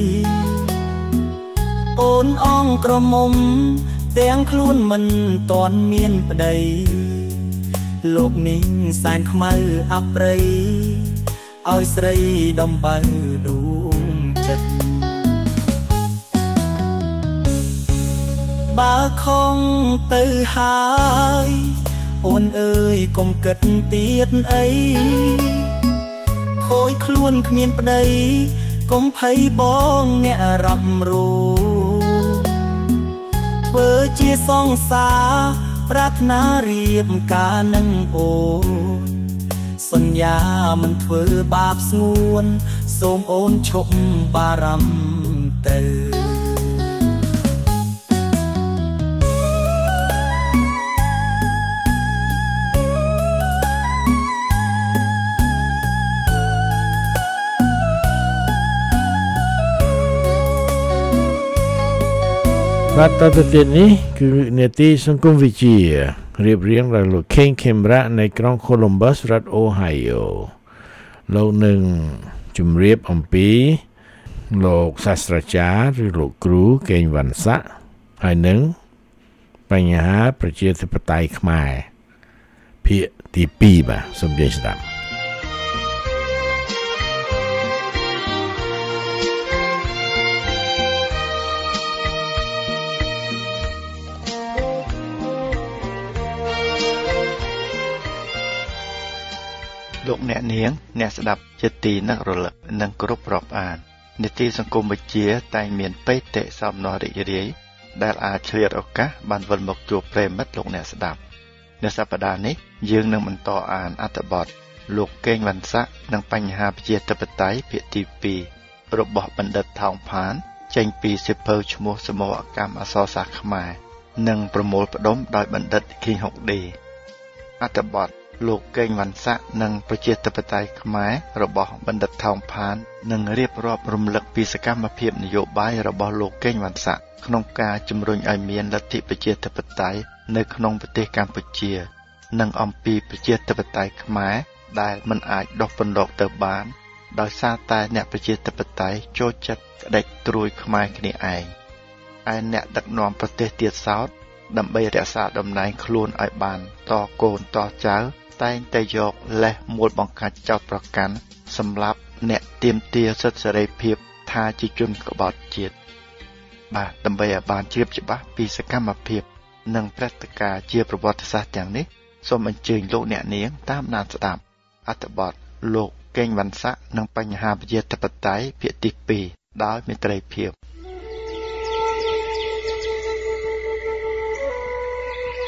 Speaker 8: អូនអងក្រមុំទាំងខ្លួនមិនតាន់មានប្តីលោកនេះសែនខ្មៅអប្រិយឲ្យស្រីដំបើដួងចិត្តបើខំទៅហើយអូនអើយកុំគិតទៀតអីខូចខ្លួនគ្មានប្តីកុំភ័យបងអ្នករំរួធ្វើជាសង្សារប្រាថ្នារៀបការនឹងអូនសន្យាមិនធ្វើបាបស្ងួនសូមអូនឈប់បារម្ភទៅ
Speaker 4: បាទតទៅទៀតនេះគឺនេតិសង្គមវិទ្យារៀបរៀងដោយលោក King Kimbra នៃក្រុង Columbus រដ្ឋ Ohio លោកនឹងជម្រាបអំពីលោកសាស្ត្រាចារ្យឬលោកគ្រូកេងវណ្ណស័ក្តិហើយនឹងបញ្ហាប្រជាធិបតេយ្យខ្មែរភាគទីពីរបាទសូមជម្រាបស្ដាប់
Speaker 9: លោកអ្នកនាងអ្នកស្ដាប់ជាទីនឹករលឹកនិងគ្រប់រាប់អាននីតិសង្គមវិទ្យាតែងមានបេតិសំណរីករាយដែលអាចឆ្លៀតឱកាសបានវិលមកជួបប្រិមិត្តលោកអ្នកស្ដាប់នៅសប្តាហ៍នេះយើងនឹងបន្តអានអត្ថបទលោកកេងវណ្ណស័ក្តិនិងបញ្ហាប្រជាធិបតេយ្យភាគទីពីររបស់បណ្ឌិតថោងផានចេញពីសៀវភៅឈ្មោះសមរកម្មអក្សរសាស្ត្រខ្មែរនិងប្រមូលផ្ដុំដោយបណ្ឌិតឃីងហុកឌីអត្ថបទលោកកេងវណ្ណស័ក្តិនិងប្រជាធិបតេយ្យខ្មែររបស់បណ្ឌិតថោងផាននឹងរៀបរាប់រំលឹកពីសកម្មភាពនយោបាយរបស់លោកកេងវណ្ណស័ក្តិក្នុងការជំរុញឲ្យមានលទ្ធិប្រជាធិបតេយ្យនៅក្នុងប្រទេសកម្ពុជានិងអំពីប្រជាធិបតេយ្យខ្មែរដែលមិនអាចដុសពន្លកទៅបានដោយសារតែអ្នកប្រជាធិបតេយ្យចូលចិត្តក្តិចត្រួយខ្មែរគ្នាឯងឯអ្នកដឹកនាំប្រទេសទៀតសោតដើម្បីរក្សាតំណែងខ្លួនឲ្យបានតកូនតចៅតែងតែយកលេសមូលបង្កាច់ចោទប្រកាន់សម្រាប់អ្នកទាមទារសិទ្ធិសេរីភាពថាជាជនក្បត់ជាតិបាទដើម្បីឲ្យបានជ្រាបច្បាស់ពីសកម្មភាពនិងព្រឹត្តិការណ៍ជាប្រវត្តិសាស្ត្រទាំងនេះសូមអញ្ជើញលោកអ្នកនាងតាមដានស្ដាប់អត្ថបទលោកកេងវណ្ណស័ក្តិនិងបញ្ហាប្រជាធិបតេយ្យភាគទីពីរដោយមេត្រីភាព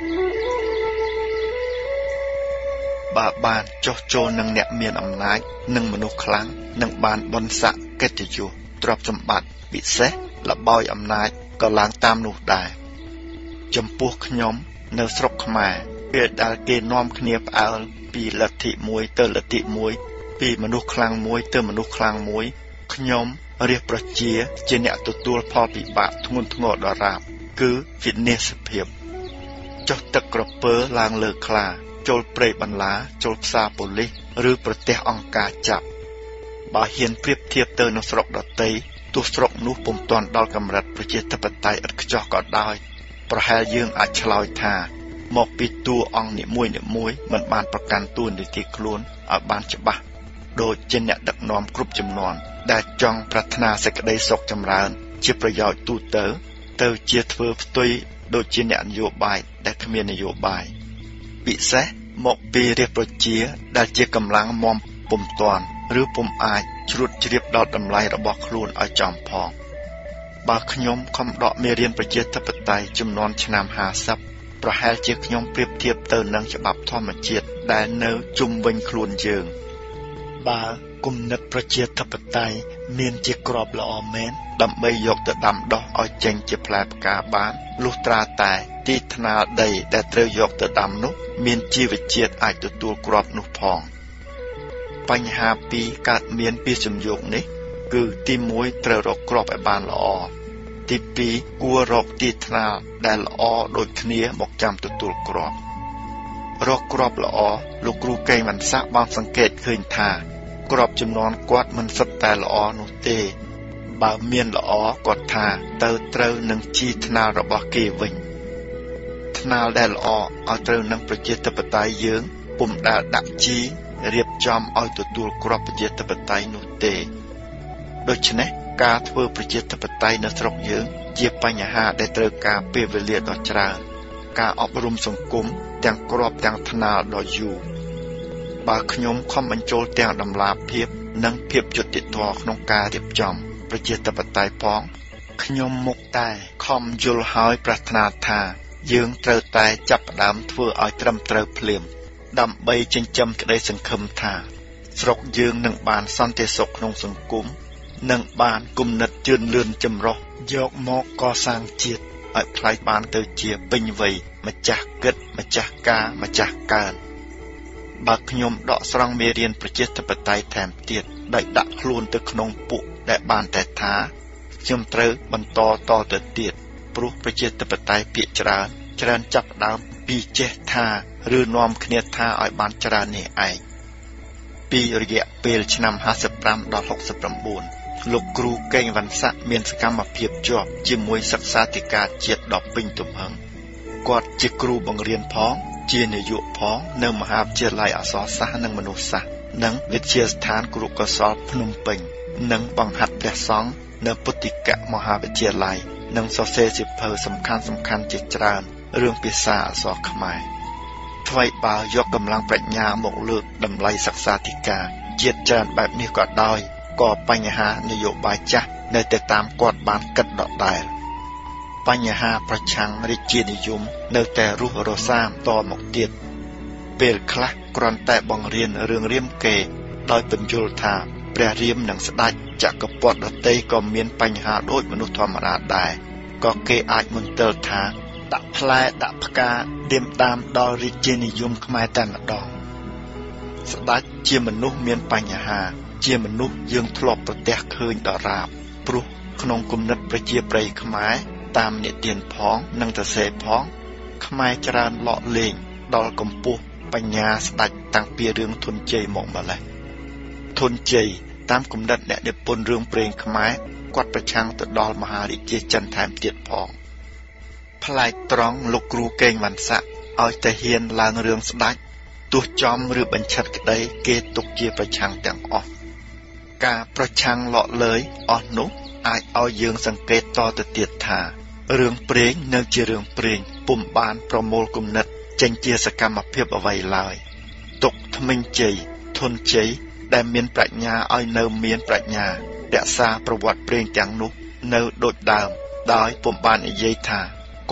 Speaker 9: បើបានចោះចូលនឹងអ្នកមានអំណាចនិងមនុស្សខ្លាំងនឹងបានបនស័ក្តិកិត្តិយសទ្រព្យសម្បត្តិពិសេសល្បោយអំណាចក៏ឡើងតាមនោះដែរចំពោះខ្ញុំនៅស្រុកខ្មែរពេលដែលគេនាំគ្នាផ្អើលពីលទ្ធិមួយទៅលទ្ធិមួយពីមនុស្សខ្លាំងមួយទៅមនុស្សខ្លាំងមួយខ្ញុំរាជប្រជាជាអ្នកទទួលផលពិបាកធ្ងន់ធ្ងរដល់រាបគឺវិនាសភាពចុះទឹកក្រពើឡើងលើខ្លាចូលព្រៃបន្លាចូលផ្សារប៉ូលីសឬប្រទេសអង្គការចាប់បើហ៊ានប្រៀបធៀបទៅនឹងស្រុកដទៃទោះស្រុកនោះពុំទាន់ដល់កម្រិតប្រជាធិបតេយ្យឥតខ្ចោះក៏ដោយប្រហែលយើងអាចឆ្លើយថាមកពីតួអង្គនីមួយនីមួយមិនបានប្រកាន់តួនាទីខ្លួនឲ្យបានច្បាស់ដូចជាអ្នកដឹកនាំគ្រប់ចំនួនដែលចង់ប្រាថ្នាសេចក្តីសុខចម្រើនជាប្រយោជន៍ទូទៅទៅជាធ្វើផ្ទុយដូចជាអ្នកនយោបាយដែលគ្មាននយោបាយពិសេសមកពីរាជប្រជាដែលជាកម្លាំងមមពុំទាន់ឬពុំអាចជ្រួតជ្រាបដល់តម្លៃរបស់ខ្លួនឲ្យចំផងបើខ្ញុំខំដកមេរៀនប្រជាធិបតេយ្យចំនួនឆ្នាំห้าสิบប្រហែលជាខ្ញុំប្រៀបធៀបទៅនឹងច្បាប់ធម្មជាតិដែលនៅជុំវិញខ្លួនយើងបើគំនិតប្រជាធិបតេយ្យមានជាក្របល្អមែនដើម្បីយកទៅដាំដុះឲ្យចេញជាផ្លែផ្កាបានលុះត្រាតែទីថ្នាលដីដែលត្រូវយកទៅដាំនោះមានជីវជាតិអាចទទួលគ្រាប់នោះផងបញ្ហាពីរកើតមានពីសំយោគនេះគឺទីមួយត្រូវរកគ្រាប់ឲ្យបានល្អទីពីរគួររកទីថ្នាលដែលល្អដូចគ្នាមកចាំទទួលគ្រាប់រកគ្រាប់ល្អលោកគ្រូកេងវណ្ណស័ក្តិបានសង្កេតឃើញថាគ្រាប់ចំនួនគាត់មិនសុទ្ធតែល្អនោះទេបើមានល្អគាត់ថាទៅត្រូវនឹងជីថ្នាលរបស់គេវិញថ្នាលដែលល្អឲ្យត្រូវនឹងប្រជាធិបតេយ្យយើងពុំដែលដាក់ជីរៀបចំឲ្យទទួលគ្រាប់ប្រជាធិបតេយ្យនោះទេដូច្នេះការធ្វើប្រជាធិបតេយ្យនៅស្រុកយើងជាបញ្ហាដែលត្រូវការពេលវេលាដ៏ច្រើនការអប់រំសង្គមទាំងគ្រាប់ទាំងថ្នាលដ៏យូរបើខ្ញុំខំបញ្ចូលទាំងតម្លាភាពនិងភាពយុត្តិធម៌ក្នុងការរៀបចំប្រជាធិបតេយ្យផងខ្ញុំមុខតែខំយល់ហើយប្រាថ្នាថាយើងត្រូវតែចាប់ផ្ដើមធ្វើឲ្យត្រឹមត្រូវភ្លាមដើម្បីចិញ្ចឹមក្តីសង្ឃឹមថាស្រុកយើងនឹងបានសន្តិសុខក្នុងសង្គមនិងបានគំនិតជឿនលឿនចម្រុះយកមកកសាងជាតិឲ្យផ្លាយបានទៅជាពេញវ័យម្ចាស់គិតម្ចាស់ការម្ចាស់កើនបើខ្ញុំដកស្រង់មេរៀនប្រជាធិបតេយ្យថែមទៀតដោយដាក់ខ្លួនទៅក្នុងពួកដែលបានតែថាខ្ញុំត្រូវបន្តតទៅទៀតព្រោះប្រជាធិបតេយ្យភាគច្រើនច្រើនចាប់ផ្ដើមពីចេះថាឬនាំគ្នាថាឲ្យបានច្រើននេះឯងពីរយៈពេលឆ្នាំห้าสิบห้าដល់หกสิบเก้าលោកគ្រូកេងវណ្ណស័ក្តិមានសកម្មភាពជាប់ជាមួយសិក្សាធិការជាតិដ៏ពេញទំហឹងគាត់ជាគ្រូបង្រៀនផងជានាយកផងនៅមហាវិទ្យាល័យអក្សរសាស្ត្រនិងមនុស្សសាស្ត្រនិងវិទ្យាស្ថានគរុកោសល្យភ្នំពេញនិងបង្ហាត់ព្រះសង្ឃនៅពុទ្ធិកមហាវិទ្យាល័យនិងសរសេរសៀវភៅសំខាន់សំខាន់ជាច្រើនរឿងភាសាអក្សរខ្មែរថ្មីបើយកកម្លាំងប្រាជ្ញាមកលើកតម្លៃសិក្សាធិការជាតិច្រើនបែបនេះក៏ដោយក៏បញ្ហានយោបាយចាស់នៅតែតាមគាត់បានគិតដដែលបញ្ហាប្រឆាំងរាជានិយមនៅតែរស់រសាមតមកទៀតពេលខ្លះគ្រាន់តែបង្រៀនរឿងរាមកេរ្តិ៍ដោយបញ្យល់ថាព្រះរាមនិងស្ដេចចក្រពត្តិដទៃក៏មានបញ្ហាដូចមនុស្សធម្មតាដែរក៏គេអាចមន្ទិលថាដាក់ផ្លែដាក់ផ្កាឌៀមដាមដល់រាជានិយមខ្មែរតែម្ដងស្ដេចជាមនុស្សមានបញ្ហាជាមនុស្សយើងធ្លាប់ប្រទះឃើញដល់រាបព្រោះក្នុងគំនិតប្រជាប្រិយខ្មែរតាមនិទានផងនិងសរសេរផងខ្មែរច្រើនលក់លេងដល់កម្ពស់បញ្ញាស្ដេចតាំងពីរឿងធនជ័យមកម្ល៉េះធនជ័យតាមគំនិតអ្នកនិពន្ធរឿងព្រេងខ្មែរគាត់ប្រឆាំងទៅដល់មហារាជាចិនថែមទៀតផងផ្លែកត្រង់លោកគ្រូកេងវណ្ណស័ក្តិឲ្យតែហ៊ានឡើងរឿងស្ដេចទោះចំឬបញ្ឆិតក្តីគេទុកជាប្រឆាំងទាំងអស់ការប្រឆាំងលក់លើយអស់នោះអាចឲ្យយើងសង្កេតតទៅទៀតថារឿងព្រេងនៅជារឿងព្រេងពុំបានប្រមូលគំនិតចេញជាសកម្មភាពអ្វីឡើយទុកថ្មិញជ័យធនជ័យដែលមានប្រាជ្ញាឲ្យនៅមានប្រាជ្ញារក្សាប្រវត្តិព្រេងទាំងនោះនៅដូចដើមដោយពុំបាននិយាយថាគាត់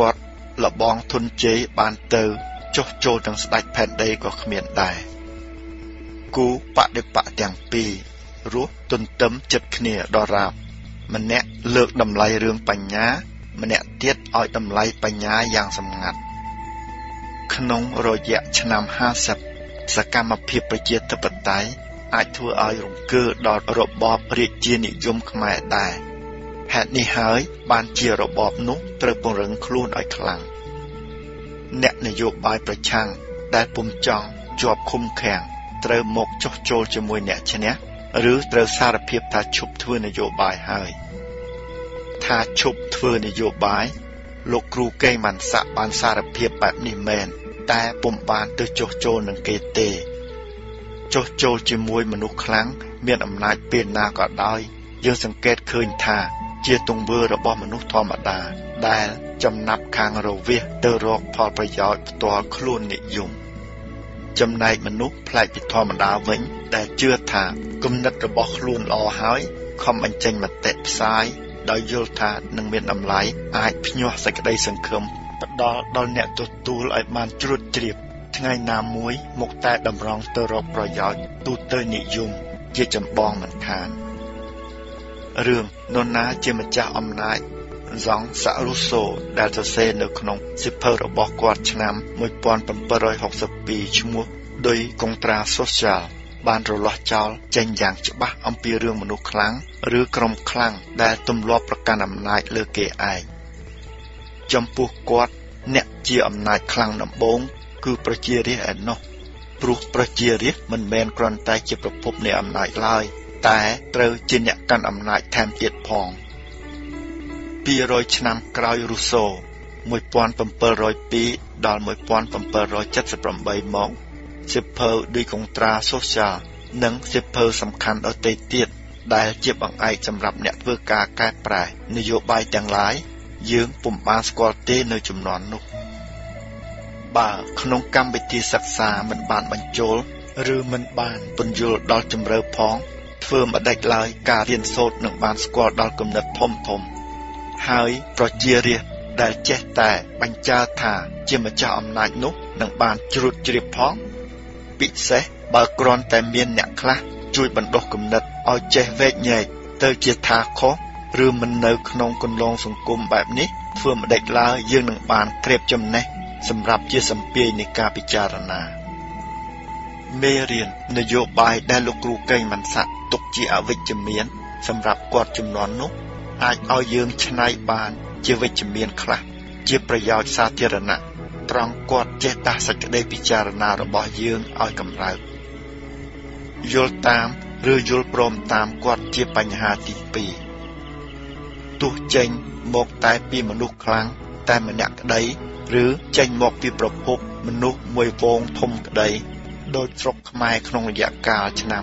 Speaker 9: លបងធុនជេបានទៅចុះចូលទាំងស្ដេចផែនដីក៏គ្មានដែរគូបដិបៈទាំងពីររស់ទន្ទឹមចិត្តគ្នាដរាបម្នាក់លើកតម្លៃរឿងបញ្ញាម្នាក់ទៀតឲ្យតម្លៃបញ្ញាយ៉ាងសម្ងាត់ក្នុងរយៈឆ្នាំห้าสิบសកម្មភាពប្រជាធិបតេយ្យអាចធ្វើឲ្យរង្គើដល់របបរាជានិយមខ្មែរដែរហេតុនេះហើយបានជារបបនោះត្រូវពង្រឹងខ្លួនឲ្យខ្លាំងអ្នកនយោបាយប្រឆាំងដែលពុំចង់ជាប់ឃុំឃាំងត្រូវមកចុះចូលជាមួយអ្នកឈ្នះឬត្រូវសារភាពថាឈប់ធ្វើនយោបាយហើយថាឈប់ធ្វើនយោបាយលោកគ្រូកេងម៉ាន់សាក់បានសារភាពបែបនេះមែនតែពុំបានទៅចុះចូលនឹងគេទេចុះចូលជាមួយមនុស្សខ្លាំងមានអំណាចពេលណាក៏ដោយយើងសង្កេតឃើញថាជាទង្វើរបស់មនុស្សធម្មតាដែលចំណាប់ខាងរវាសទៅរកផលប្រយោជន៍ផ្ទាល់ខ្លួននិយមចំណែកមនុស្សប្លែកពីធម្មតាវិញដែលជឿថាគំនិតរបស់ខ្លួនល្អហើយខំបញ្ចេញមតិផ្សាយដោយយល់ថានឹងមានតម្លៃអាចភ្ញាស់សេចក្តីសង្ឃឹមផ្ដល់ដល់អ្នកទទួលឲ្យបានជ្រួតជ្រាបថ្ងៃណាមួយមកតែតម្រង់ទៅរកប្រយោជន៍ទូទៅនិយមជាចម្បងមិនខានរឿងនរណាជាម្ចាស់អំណាចហ្សង់សារូសូដែលសរសេរនៅក្នុងសៀវភៅរបស់គាត់ឆ្នាំmột nghìn bảy trăm sáu mươi haiឈ្មោះដោយកុងត្រាសូសៀលបានរលាស់ចោលចេញយ៉ាងច្បាស់អំពីរឿងមនុស្សខ្លាំងឬក្រុមខ្លាំងដែលទម្លាប់ប្រកាន់អំណាចលើគេឯងចំពោះគាត់អ្នកជាអំណាចខ្លាំងដំបូងគឺប្រជារាស្ត្រឯណោះព្រោះប្រជារាស្ត្រមិនមែនគ្រាន់តែជាប្រភពនៃអំណាចឡើយតែត្រូវជាអ្នកកាន់អំណាចថែមទៀតផងពីររយឆ្នាំក្រោយរូសូmột nghìn bảy trăm haiដល់một nghìn bảy trăm bảy mươi támមកសៀវភៅឌីកុងត្រាសូសៀលនិងសៀវភៅសំខាន់ដទៃទៀតដែលជាបង្អែកសម្រាប់អ្នកធ្វើការកែប្រែនយោបាយទាំងឡាយយើងពុំបានស្គាល់ទេនៅចំនួននោះបើក្នុងកម្មវិធីសិក្សាមិនបានបញ្ចូលឬមិនបានពន្យល់ដល់ជម្រៅផងធ្វើមិនដេចឡើយការរៀនសូត្រនឹងបានស្គាល់ដល់គំនិតធំធំហើយប្រជារាស្ត្រដែលចេះតែបញ្ចើថាជាម្ចាស់អំណាចនោះនឹងបានជ្រួតជ្រាបផងពិសេសបើគ្រាន់តែមានអ្នកខ្លះជួយបណ្ដុះគំនិតឲ្យចេះវែកញែកទៅជាថាខុសឬមិននៅក្នុងគន្លងសង្គមបែបនេះធ្វើមិនដេចឡើយយើងនឹងបានក្រៀបចំណេះសម្រាប់ជាសម្ពាយនៃការពិចារណាមេរៀននយោបាយដែលលោកគ្រូកេងម៉ាន់សាក់ទុកជាអវិជ្ជមានសម្រាប់គាត់ចំនួននោះអាចឲ្យយើងច្នៃបានជាវិជ្ជមានខ្លះជាប្រយោជន៍សាធារណៈត្រង់គាត់ចេះដាស់សេចក្តីពិចារណារបស់យើងឲ្យកម្រើកយល់តាមឬយល់ព្រមតាមគាត់ជាបញ្ហាទីពីរទោះចេញមកតែពីមនុស្សខ្លាំងតែម្នាក់ក្តីឬចេញមកពីប្រភពមនុស្សមួយវងធំក្តីដោយស្រុកខ្មែរក្នុងរយៈកាលឆ្នាំ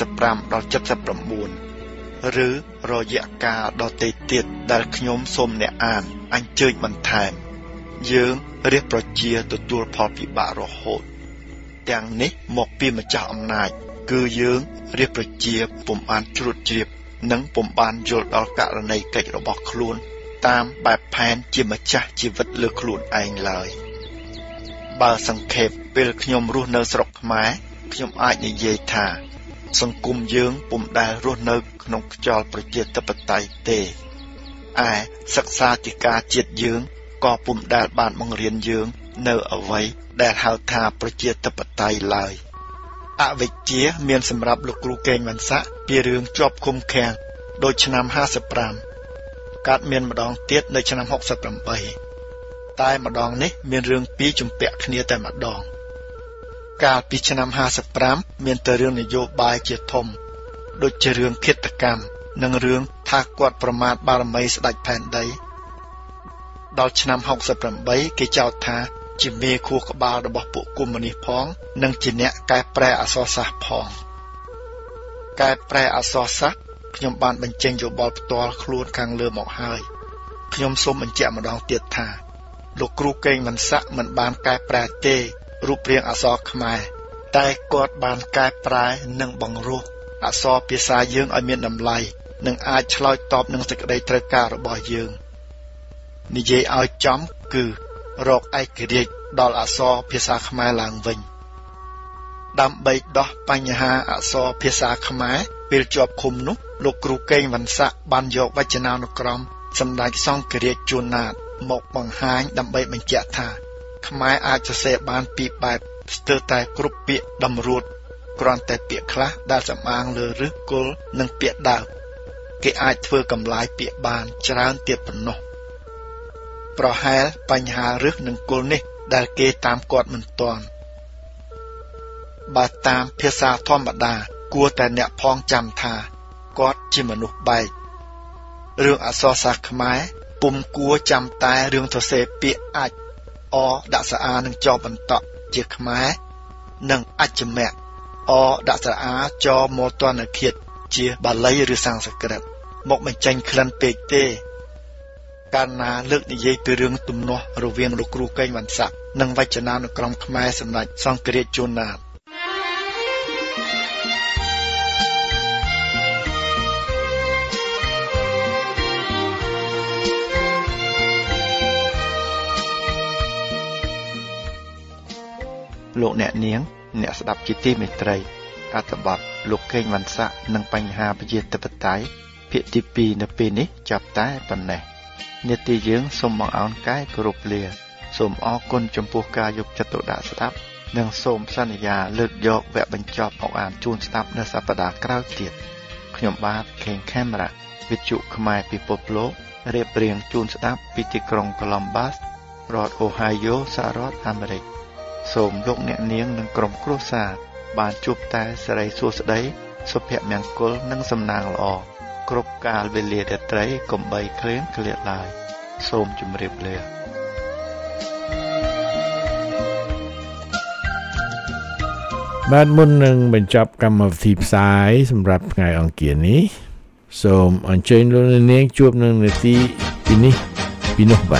Speaker 9: 75ដល់79ឬរយៈកាលដទៃទៀតដែលខ្ញុំសូមអ្នកអានអញ្ជើញបន្ថែមយើងរាជប្រជាទទួលផលពិបាករហូតទាំងនេះមកពីម្ចាស់អំណាចគឺយើងរាជប្រជាពុំបានជ្រួតជ្រាបនិងពុំបានយល់ដល់ករណីកិច្ចរបស់ខ្លួនតាមបែបផែនជាម្ចាស់ជីវិតលើខ្លួនឯងឡើយបើសង្ខេបពេលខ្ញុំរស់នៅស្រុកខ្មែរខ្ញុំអាចនិយាយថាសង្គមយើងពុំដែលរស់នៅក្នុងខ្យល់ប្រជាធិបតេយ្យទេឯសិក្សាធិការជាតិយើងក៏ពុំដែលបានបង្រៀនយើងនៅអ្វីដែលហៅថាប្រជាធិបតេយ្យឡើយអវិជ្ជាមានសម្រាប់លោកគ្រូកេងម៉ាន់សាក់ពីរឿងជាប់ឃុំឃាំងដូចឆ្នាំห้าสิบห้าកើតមានម្ដងទៀតនៅឆ្នាំหกสิบแปดតែម្ដងនេះមានរឿងពីរជំពាក់គ្នាតែម្ដងកាលពីឆ្នាំห้าสิบห้าមានតែរឿងនយោបាយជាធំដូចជារឿងឃាតកម្មនិងរឿងថាគាត់ប្រមាថបារមីស្ដេចផែនដីដល់ឆ្នាំหกสิบแปดគេចោទថាជាមេខួរក្បាលរបស់ពួកកុម្មុយនីសផងនិងជាអ្នកកែប្រែអក្សរសាស្ត្រផងកែប្រែអក្សរសាស្ត្រខ្ញុំបានបញ្ចេញយោបល់ផ្ទាល់ខ្លួនខាងលើមកហើយខ្ញុំសូមបញ្ជាក់ម្ដងទៀតថាលោកគ្រូកេងម៉ាន់សាក់មិនបានកែប្រែទេរូបរាងអក្សរខ្មែរតែគាត់បានកែប្រែនិងបង្រួសអក្សរភាសាយើងឲ្យមានតម្លៃនិងអាចឆ្លើយតបនឹងសេចក្តីត្រូវការរបស់យើងនិយាយឲ្យចំគឺរកឯករាជ្យដល់អក្សរភាសាខ្មែរឡើងវិញដើម្បីដោះបញ្ហាអក្សរភាសាខ្មែរពេលជាប់ឃុំនោះលោកគ្រូកេងវណ្ណស័ក្តិបានយកវចនានុក្រមសម្ដេចសង្ឃរាជជួនណាតមកបង្ហាញដើម្បីបញ្ជាក់ថាខ្មែរអាចសរសេរបានពីរបែបស្ទើរតែគ្រប់ពាក្យតម្រួតគ្រាន់តែពាក្យខ្លះដែលសំអាងលើឫសគល់និងពាក្យដើមគេអាចធ្វើកម្លាយពាក្យបានច្រើនទៀតប៉ុណ្ណោះប្រហែលបញ្ហាឫសនិងគល់នេះដែលគេតាមគាត់មិនទាន់បើតាមភាសាធម្មតាគួរតែអ្នកផងចាំថាគាត់ជាមនុស្សបែករឿងអក្សរសាស្ត្រខ្មែរពុំគួរចាំតែរឿងសរសេរពាក្យអាចអដាក់ស្អានឹងចបន្តជាខ្មែរនិងអច្ចមៈអដាក់ស្អាចមកតនឃាតជាបាលីឬសំស្ក្រឹតមកបញ្ចេញក្លិនពេកទេកាលណាលើកនិយាយពីរឿងទំនាស់រវាងលោកគ្រូកេងវណ្ណស័ក្តិនិងវចនានុក្រមខ្មែរសម្ដេចសង្ឃរាជជួនណាតលោកអ្នកនាងអ្នកស្ដាប់ជាទីមេត្រីអត្ថបទលោកកេងវណ្ណស័ក្តិនិងបញ្ហាប្រជាធិបតេយ្យភាគទីពីរនៅពេលនេះចាប់តែប៉ុណ្ណេះនាទីយើងសូមបង្អោនកាយគោរពលាសូមអរគុណចំពោះការយកចិត្តទុកដាក់ស្ដាប់និងសូមសន្យាលើកយកវគ្គបញ្ចប់មកអានជូនស្ដាប់នៅសប្តាហ៍ក្រោយទៀតខ្ញុំបាទខេងខេមរៈវិទ្យុខ្មែរពិភពលោករៀបរៀងជូនស្ដាប់ពីទីក្រុង Columbus រដ្ឋ Ohio សហរដ្ឋអាមេរិកសូមលោកអ្នកនាងនិងក្រុមគ្រួសារបានជួបតែសិរីសួស្តីសុភមង្គលនិងសំណាងល្អគ្រប់កាលវេលារាត្រីកុំបីឃ្លានឃ្លាតឡើយសូមជម្រាបលា
Speaker 4: បាទមុននឹងបញ្ចប់កម្មវិធីផ្សាយសម្រាប់ថ្ងៃអង្គារនេះសូមអញ្ជើញលោកអ្នកនាងជួបនឹងនាទីពីនេះពីនោះបាទ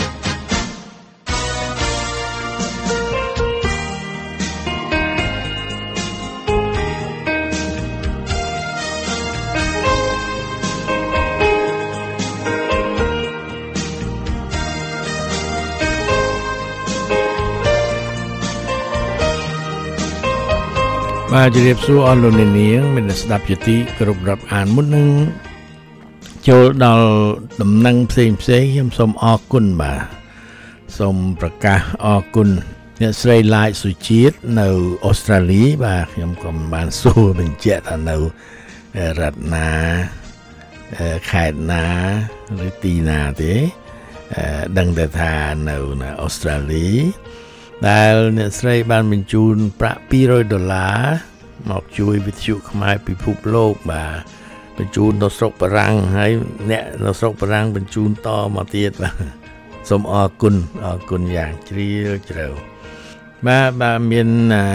Speaker 4: បាទជម្រាបសួរអស់លោកអ្នកនាងមានស្ដាប់ជាទីគោរពរាប់អានមុននឹងចូលដល់ដំណឹងផ្សេងផ្សេងខ្ញុំសូមអរគុណបាទសូមប្រកាសអរគុណអ្នកស្រីឡាយសុជាតិនៅអូស្ត្រាលីបាទខ្ញុំក៏មិនបានសួរបញ្ជាក់ថានៅរដ្ឋណាខេត្តណាឬទីណាទេដឹងតែថានៅនៅអូស្ត្រាលីដែលអ្នកស្រីបានបញ្ជូនប្រាក់ពីររយដុល្លារមកជួយវិទ្យុខ្មែរពិភពលោកបាទបញ្ជូនទៅស្រុកបារាំងហើយអ្នកនៅស្រុកបារាំងបញ្ជូនតមកទៀតបាទសូមអរគុណអរគុណយ៉ាងជ្រាលជ្រៅបាទបាទមាន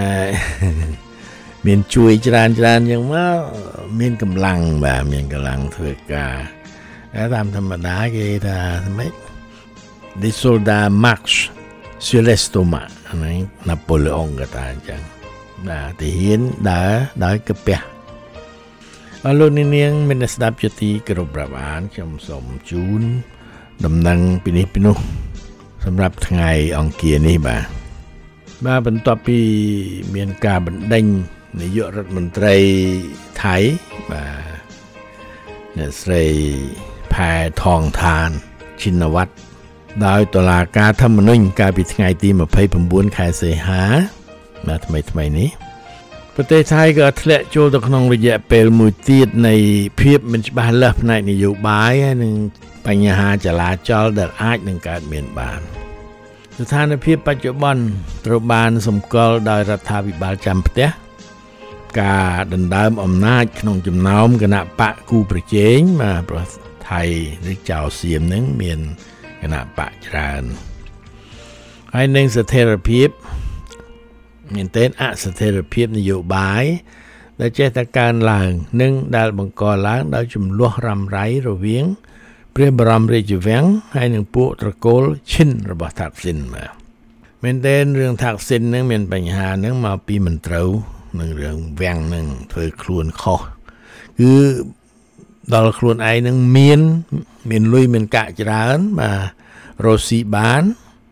Speaker 4: មានជួយច្រើនច្រើនយ៉ាងមកមានកម្លាំងបាទមានកម្លាំងធ្វើការតែតាមធម្មតាគេថាម៉េច The Soldat March sur l'estomac ហ្នឹងណាប៉ូឡេអុងក៏ថាអញ្ចឹងបាទទាហានដើរដោយកាពះអរលោកនាងមានស្ដាប់ជាទីគោរពរាប់អានខ្ញុំសូមជូនដំណឹងពីនេះពីនោះសម្រាប់ថ្ងៃអង្គារនេះបាទបាទបន្ទាប់ពីមានការបណ្ដេញនាយករដ្ឋមន្ត្រីថៃបាទអ្នកស្រីផែថងឋានឈិនវត្តដោយតុលាការធម្មនុញ្ញកាលពីថ្ងៃទីម្ភៃ៩ខែសីហាបាទថ្មីថ្មីនេះប្រទេសថៃក៏ធ្លាក់ចូលទៅក្នុងរយៈពេលមួយទៀតនៃភាពមិនច្បាស់លាស់ផ្នែកនយោបាយហើយនិងបញ្ហាចលាចលដែលអាចនឹងកើតមានបានស្ថានភាពបច្ចុប្បន្នត្រូវបានសម្គាល់ដោយរដ្ឋាភិបាលចាំផ្ទះការដណ្ដើមអំណាចក្នុងចំណោមគណៈបកគូប្រជែងបាទប្រទេសថៃឬចៅសៀមនឹងមានគណៈបកច្រើនហើយនឹងស្ថិរភាពមានតែអស្ថិរភាពនយោបាយដែលចេះតែកើនឡើងនិងដែលបង្កឡើងដោយចំនួនរ៉ាំរ៉ៃរវាងព្រះបរមរាជវាំងហើយនិងពួកត្រកូលឈិនរបស់ថាក់ស៊ីនបាទមែនតែរឿងថាក់ស៊ីននឹងមានបញ្ហានឹងមកពីមិនត្រូវនឹងរឿងវាំងនឹងធ្វើខ្លួនខុសគឺដល់ខ្លួនឯងនឹងមានមានលុយមានកាក់ច្រើនបាទរស់ស៊ីបាន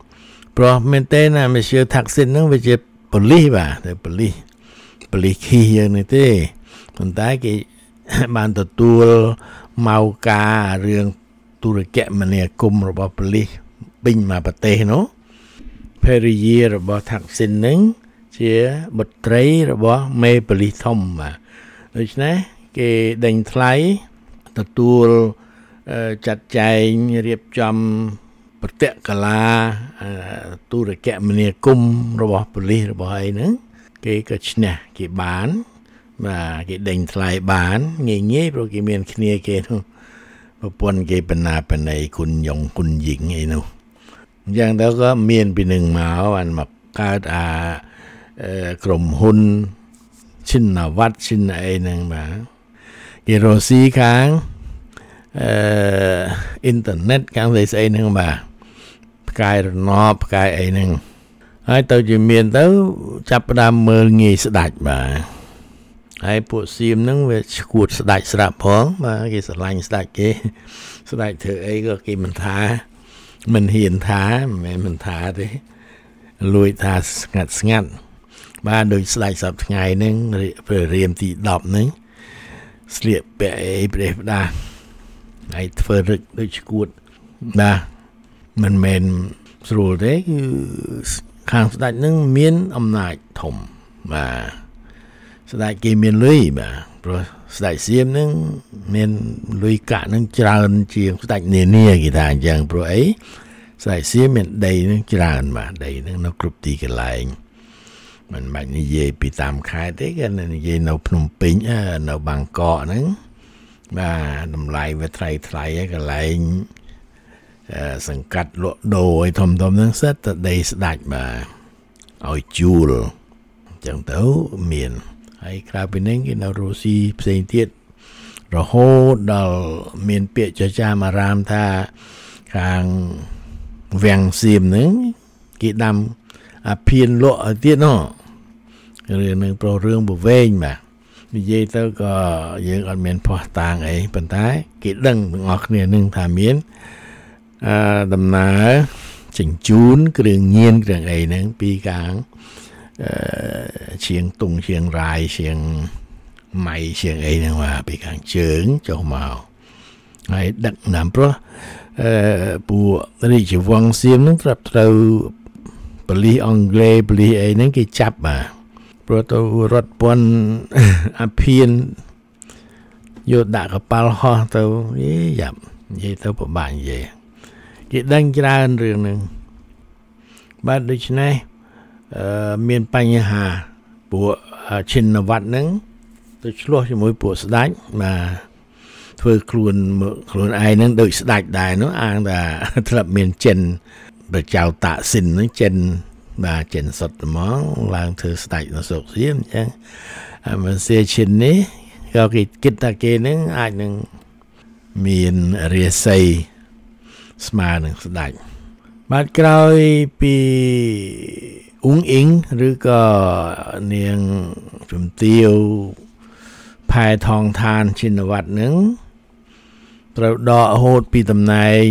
Speaker 4: ព្រោះមែនទេណាមេសៀថាក់ស៊ីនហ្នឹងវាជាប៉ូលីសបាទតែប៉ូលីសប៉ូលីសខីយ៉ាងនេះទេប៉ុន្តែគេបានទទួលមកការរឿងទូរគមនាគមន៍របស់ប៉ូលីសពេញមកប្រទេសនោះភរិយារបស់ថាក់ស៊ីនហ្នឹងជាបុត្រីរបស់មេប៉ូលីសធំបាទដូច្នេះគេដេញថ្លៃទទួលចាត់ចែងរៀបចំប្រតិកលាទូរគមនាគមន៍របស់ប៉ូលីសរបស់អីហ្នឹងគេក៏ឈ្នះគេបានបាទគេដេញថ្លៃបានងាយងាយព្រោះគេមានគ្នាគេនោះប្រពន្ធគេបណ្ណាបណ្ណៃគុណយងគុណយិងអីនោះអញ្ចឹងទៅក៏មានពីនឹងមកបានមកកើតអាក្រុមហ៊ុនឈិនវត្តឈិនអីហ្នឹងបាទគេរស់ស៊ីខាងអឺអ៊ីនធឺណិតខាងស្អីស្អីហ្នឹងបាទផ្កាយរណបផ្កាយអីហ្នឹងហើយទៅជាមានទៅចាប់ផ្ដើមមើលងាយស្ដាច់បាទហើយពួកសៀមហ្នឹងវាឈួតស្ដាច់ស្រាប់ផងបាទគេស្រឡាញ់ស្ដាច់គេស្ដាច់ធ្វើអីក៏គេមិនថាមិនហ៊ានថាមិនមែនមិនថាទេលួចថាស្ងាត់ស្ងាត់បាទដូចស្ដាច់សប្តាហ៍ថ្ងៃហ្នឹងព្រះរាមទីដប់ហ្នឹងស្លៀកពាក់អីប្រេះផ្ដាហើយធ្វើរឹកដូចឈួតបាទមិនមែនស្រួលទេគឺខាងស្ដេចនឹងមានអំណាចធំបាទស្ដេចគេមានលុយបាទព្រោះស្ដេចសៀមនឹងមានលុយកាក់នឹងច្រើនជាងស្ដេចនានាគេថាអញ្ចឹងព្រោះអីស្ដេចសៀមមានដីនឹងច្រើនបាទដីនឹងនៅគ្រប់ទីកន្លែងមិនបាច់និយាយពីតាមខេត្តទេគេនិយាយនៅភ្នំពេញនៅបាងកកហ្នឹងបាទតម្លៃវាថ្លៃថ្លៃកន្លែងសង្កាត់លក់ដូរឲ្យធំធំហ្នឹងសិតតែដីស្ដាច់បាទឲ្យជួលអញ្ចឹងទៅមានហើយក្រៅពីនេះគេនៅរុស្ស៊ីផ្សេងទៀតរហូតដល់មានពាក្យចចាមអារាមថាខាងវាំងសៀមហ្នឹងគេដាំអាភៀនលក់ឲ្យទៀតណោះរឿងនឹងប្រុសរឿងបវែងបាទនិយាយទៅក៏យើងអត់មានផោះតាងអីប៉ុន្តែគេដឹងទាំងអស់គ្នានឹងថាមានអឺដំណើរចិញ្ជូនគ្រឿងញៀនគ្រឿងអីហ្នឹងពីខាងអឺជាងតុងជាងរាយជាងម៉ៃជាងអីហ្នឹងបាទពីខាងជើងចុះមកហើយដឹកនាំព្រោះអឺពួករាជវង្សសៀមហ្នឹងត្រាប់ត្រូវប៉ូលីសអង់គ្លេសប៉ូលីសអីហ្នឹងគេចាប់បាទព្រោះទៅរត់ពន្ធអាភៀនយកដាក់កប៉ាល់ហោះទៅយេយ៉ាប់និយាយទៅពិបាកនិយាយគេដឹងច្រើនរឿងហ្នឹងបាទដូច្នេះអឺមានបញ្ហាពួកឈិនវត្តហ្នឹងទៅឆ្លោះជាមួយពួកស្ដេចបាទធ្វើខ្លួនខ្លួនឯងហ្នឹងដូចស្ដេចដែរនោះអាងថាធ្លាប់មានចិនព្រះចៅតាក់ស៊ីនហ្នឹងចិនបាទចិនសុតហ្មងឡើងធ្វើស្ដេចនៅស្រុកសៀមអញ្ចឹងអាសៀឈិននេះក៏គេគិតថាគេនឹងអាចនឹងមានរាសីស្មើនឹងស្ដេចបាទក្រោយពីអ៊ុងអ៊ីងឬក៏នាងជំទាវផែថងឋានឈិនវត្តនឹងត្រូវដកហូតពីតំណែង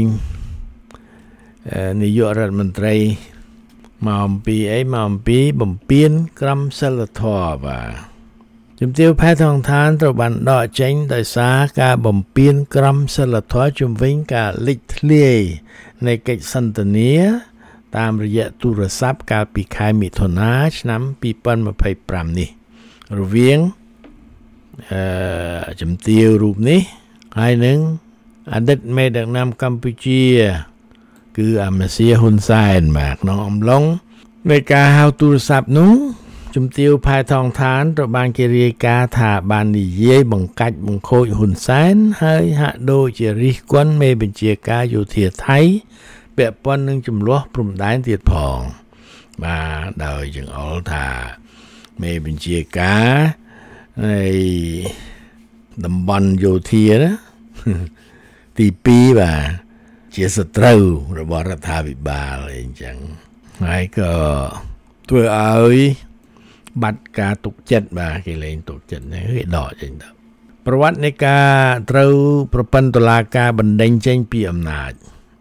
Speaker 4: នាយករដ្ឋមន្ត្រីមកអំពីអីមកអំពីបំពេញក្រមសីលធម៌បាទជំទាវផែថងឋានត្រូវបានដកចេញដោយសារការបំពេញក្រមសីលធម៌ជំវិញការលេចធ្លាយនៃកិច្ចសន្ទនាតាមរយៈទូរស័ព្ទកាលពីខែមិថុនាឆ្នាំពីរពាន់ម្ភៃប្រាំនេះរវាងអឺជំទាវរូបនេះហើយនឹងអតីតមេដឹកនាំកម្ពុជាគឺអាមេសៀហ៊ុនសែនបាទក្នុងអំឡុងនៃការហៅទូរស័ព្ទនោះជំទាវផែថងឋានត្រូវបានគេរាយការណ៍ថាបាននិយាយបង្កាច់បង្ខូចហ៊ុនសែនហើយហាក់ដូចជារិះគន់មេបញ្ជាការយោធាថៃពាក់ព័ន្ធនឹងចំនួនព្រំដែនទៀតផងបាទដោយចង្អុលថាមេបញ្ជាការនៃតំបន់យោធាណាទីពីរបាទជាសត្រូវរបស់រដ្ឋាភិបាលអីចឹងហើយក៏ធ្វើឲ្យបាត់ការទុកចិត្តបាទគេលែងទុកចិត្តនេះគេដកចេញទៅប្រវត្តិនៃការត្រូវប្រព័ន្ធតុលាការបណ្ដេញចេញពីអំណាច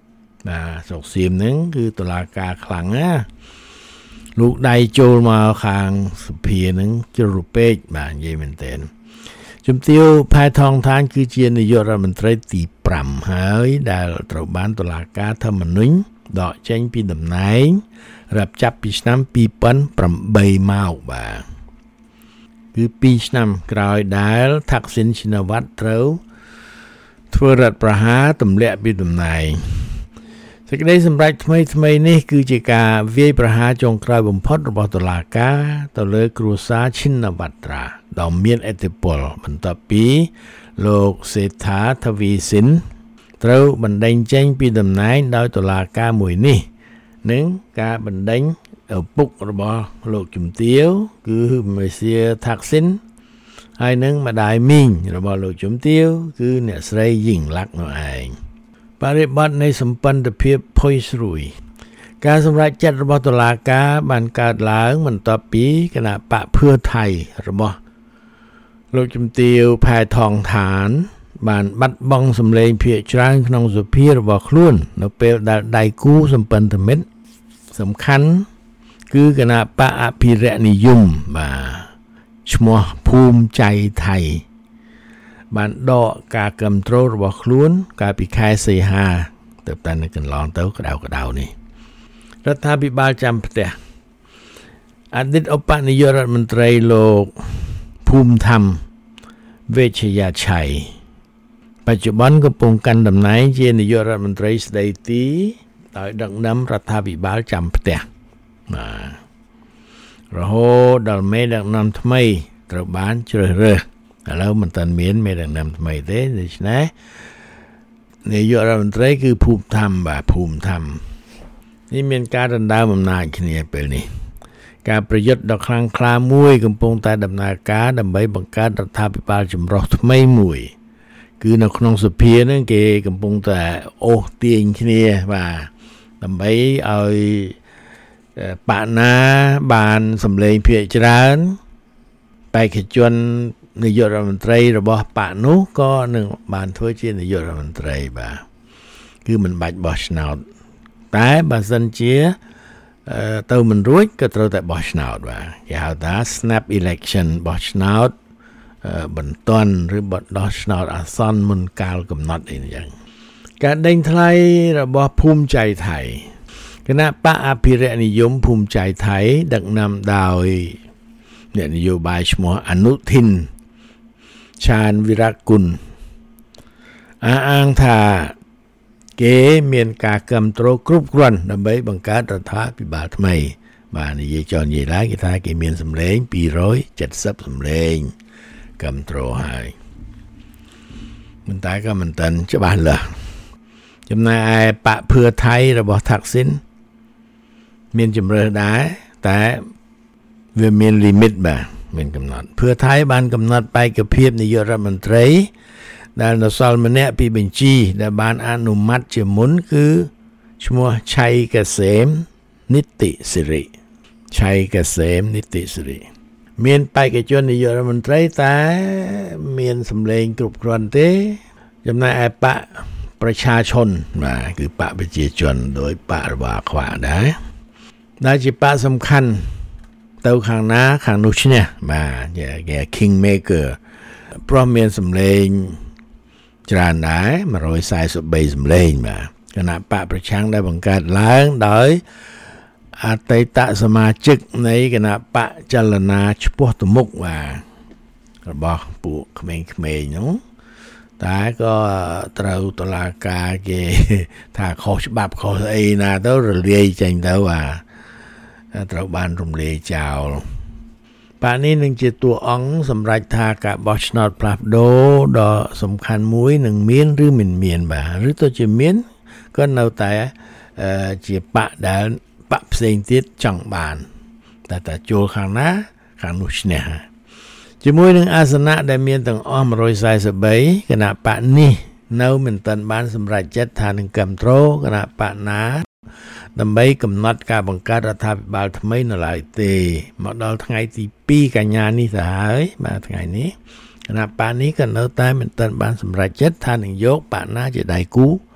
Speaker 4: បាទស្រុកសៀមហ្នឹងគឺតុលាការខ្លាំងណាលោកដៃចូលមកខាងសភាហ្នឹងជ្រុលពេកបាទនិយាយមែនតើជំទាវផែថងឋានគឺជានាយករដ្ឋមន្ត្រីទីfiveហើយដែលត្រូវបានតុលាការធម្មនុញ្ញដកចេញពីតំណែងរាប់ចាប់ពីឆ្នាំtwo thousand eightមកបាទគឺtwoឆ្នាំក្រោយដែលថាក់ស៊ីនឈិនវត្តត្រូវធ្វើរដ្ឋប្រហារទម្លាក់ពីតំណែងសេចក្តីសម្រេចថ្មីថ្មីនេះគឺជាការវាយប្រហារចុងក្រោយបំផុតរបស់តុលាការទៅលើគ្រួសារឈិនវត្រាដ៏មានឥទ្ធិពលបន្ទាប់ពីលោកសេដ្ឋាថវីសិនត្រូវបណ្ដេញចេញពីតំណែងដោយតុលាការមួយនេះនិងការបណ្ដេញឪពុករបស់លោកជំទាវគឺមេសៀថាក់ស៊ីនហើយនឹងម្ដាយមីងរបស់លោកជំទាវគឺអ្នកស្រីយីងឡាក់នោះឯងបរិបទនៃសម្ព័ន្ធភាពផុយស្រួយការសម្រេចចិត្តរបស់តុលាការបានកើតឡើងបន្ទាប់ពីគណៈបកភឿថៃរបស់លោកជំទាវផែថងឋានបានបាត់បង់សម្លេងភាគច្រើនក្នុងសភារបស់ខ្លួននៅពេលដែលដៃគូសម្ព័ន្ធមិត្តសំខាន់គឺគណៈបកអភិរក្សនិយមបាទឈ្មោះភូមិใจไทยបានដកការគាំទ្ររបស់ខ្លួនកាលពីខែសីហាទៅតែនៅកន្លងទៅក្តៅក្តៅនេះរដ្ឋាភិបាលចាំផ្ទះអតីតឧបនាយករដ្ឋមន្ត្រីលោកភូមិធម្មវេជ្ជយាឆៃបច្ចុប្បន្នកំពុងកាន់តំណែងជានាយករដ្ឋមន្ត្រីស្ដីទីដោយដឹកនាំរដ្ឋាភិបាលចាំផ្ទះបាទរហូតដល់មេដឹកនាំថ្មីត្រូវបានជ្រើសរើសឥឡូវមិនទាន់មានមេដឹកនាំថ្មីទេដូច្នេះនាយករដ្ឋមន្ត្រីគឺភូមិធម្មបាទភូមិធម្មនេះមានការដណ្ដើមអំណាចគ្នាពេលនេះការប្រយុទ្ធដ៏ខ្លាំងក្លាមួយកំពុងតែដំណើរការដើម្បីបង្កើតរដ្ឋាភិបាលចម្រុះថ្មីមួយគឺនៅក្នុងសភាហ្នឹងគេកំពុងតែអូសទាញគ្នាបាទដើម្បីឲ្យបកណាបានសម្លេងភាគច្រើនបេក្ខជននាយករដ្ឋមន្ត្រីរបស់បកនោះក៏នឹងបានធ្វើជានាយករដ្ឋមន្ត្រីបាទគឺមិនបាច់បោះឆ្នោតតែបើសិនជាទៅមិនរួចក៏ត្រូវតែបោះឆ្នោតបាទគេហៅថា snap election បោះឆ្នោតបន្ទាន់ឬបោះឆ្នោតអាសន្នមុនកាលកំណត់អីយ៉ាងការដេញថ្លៃរបស់ភូមិใจไทยគណៈបកអភិរក្សនិយមភូមិใจไทยដឹកនាំដោយអ្នកនយោបាយឈ្មោះអនុធិនឆានវិរៈគុណអះអាងថាគេមានការគាំទ្រគ្រប់គ្រាន់ដើម្បីបង្កើតរដ្ឋាភិបាលថ្មីបាទនិយាយចោលនិយាយឡើងគេថាគេមានសម្លេងtwo hundred seventyសម្លេងគាំទ្រហើយមិនតែក៏មិនទាន់ច្បាស់លាស់ចំណែកឯបកភឿថៃរបស់ថាក់ស៊ីនមានជំរើសដែរតែវាមាន limit បាទមានកំណត់ភឿថៃបានកំណត់បេក្ខភាពនាយករដ្ឋមន្ត្រីដែលនៅសល់ម្នាក់ពីបញ្ជីដែលបានអនុម័តជាមុនគឺឈ្មោះឆៃកសេមនិតិសិរិឆៃកសេមនិតិសិរិមានបេក្ខជននាយករដ្ឋមន្ត្រីតែមានសម្លេងគ្រប់គ្រាន់ទេចំណែកឯបកប្រជាជនបាទគឺបកប្រជាជនដោយបករបស់អាខ្វាក់ដែរដែលជាបកសំខាន់ទៅខាងណាខាងនោះឈ្នះបាទគេ King Maker ព្រោះមានសម្លេងច្រើនដែរone hundred forty-threeសម្លេងបាទគណៈបកប្រឆាំងដែលបង្កើតឡើងដោយអតីតសមាជិកនៃគណៈបកចលនាឆ្ពោះទៅមុខបាទរបស់ពួកក្មេងៗហ្នឹងតែក៏ត្រូវតុលាការគេថាខុសច្បាប់ខុសអីណាទៅរលាយចេញទៅបាទត្រូវបានរំលាយចោលបាទនេះនឹងជាតួអង្គសម្រាប់ថាការបោះឆ្នោតផ្លាស់ប្ដូរដ៏សំខាន់មួយនឹងមានឬមិនមានបាទឬទៅជាមានក៏នៅតែជាបកដែលបកផ្សេងទៀតចង់បានតែតែចូលខាងណាខាងនោះឈ្នះជាមួយនឹងអាសនៈដែលមានទាំងអស់one hundred forty-threeគណៈបកនេះនៅមិនទាន់បានសម្រេចចិត្តថានឹងគ្រប់គ្រងគណៈបកណាដើម្បីកំណត់ការបង្កើតរដ្ឋាភិបាលថ្មីនៅឡើយទេមកដល់ថ្ងៃទីtwoកញ្ញានេះទៅហើយបាទថ្ងៃនេះគណៈបកនេះក៏នៅតែមិនទាន់បានសម្រេចចិត្តថានឹងយកបកណាជាដៃគូ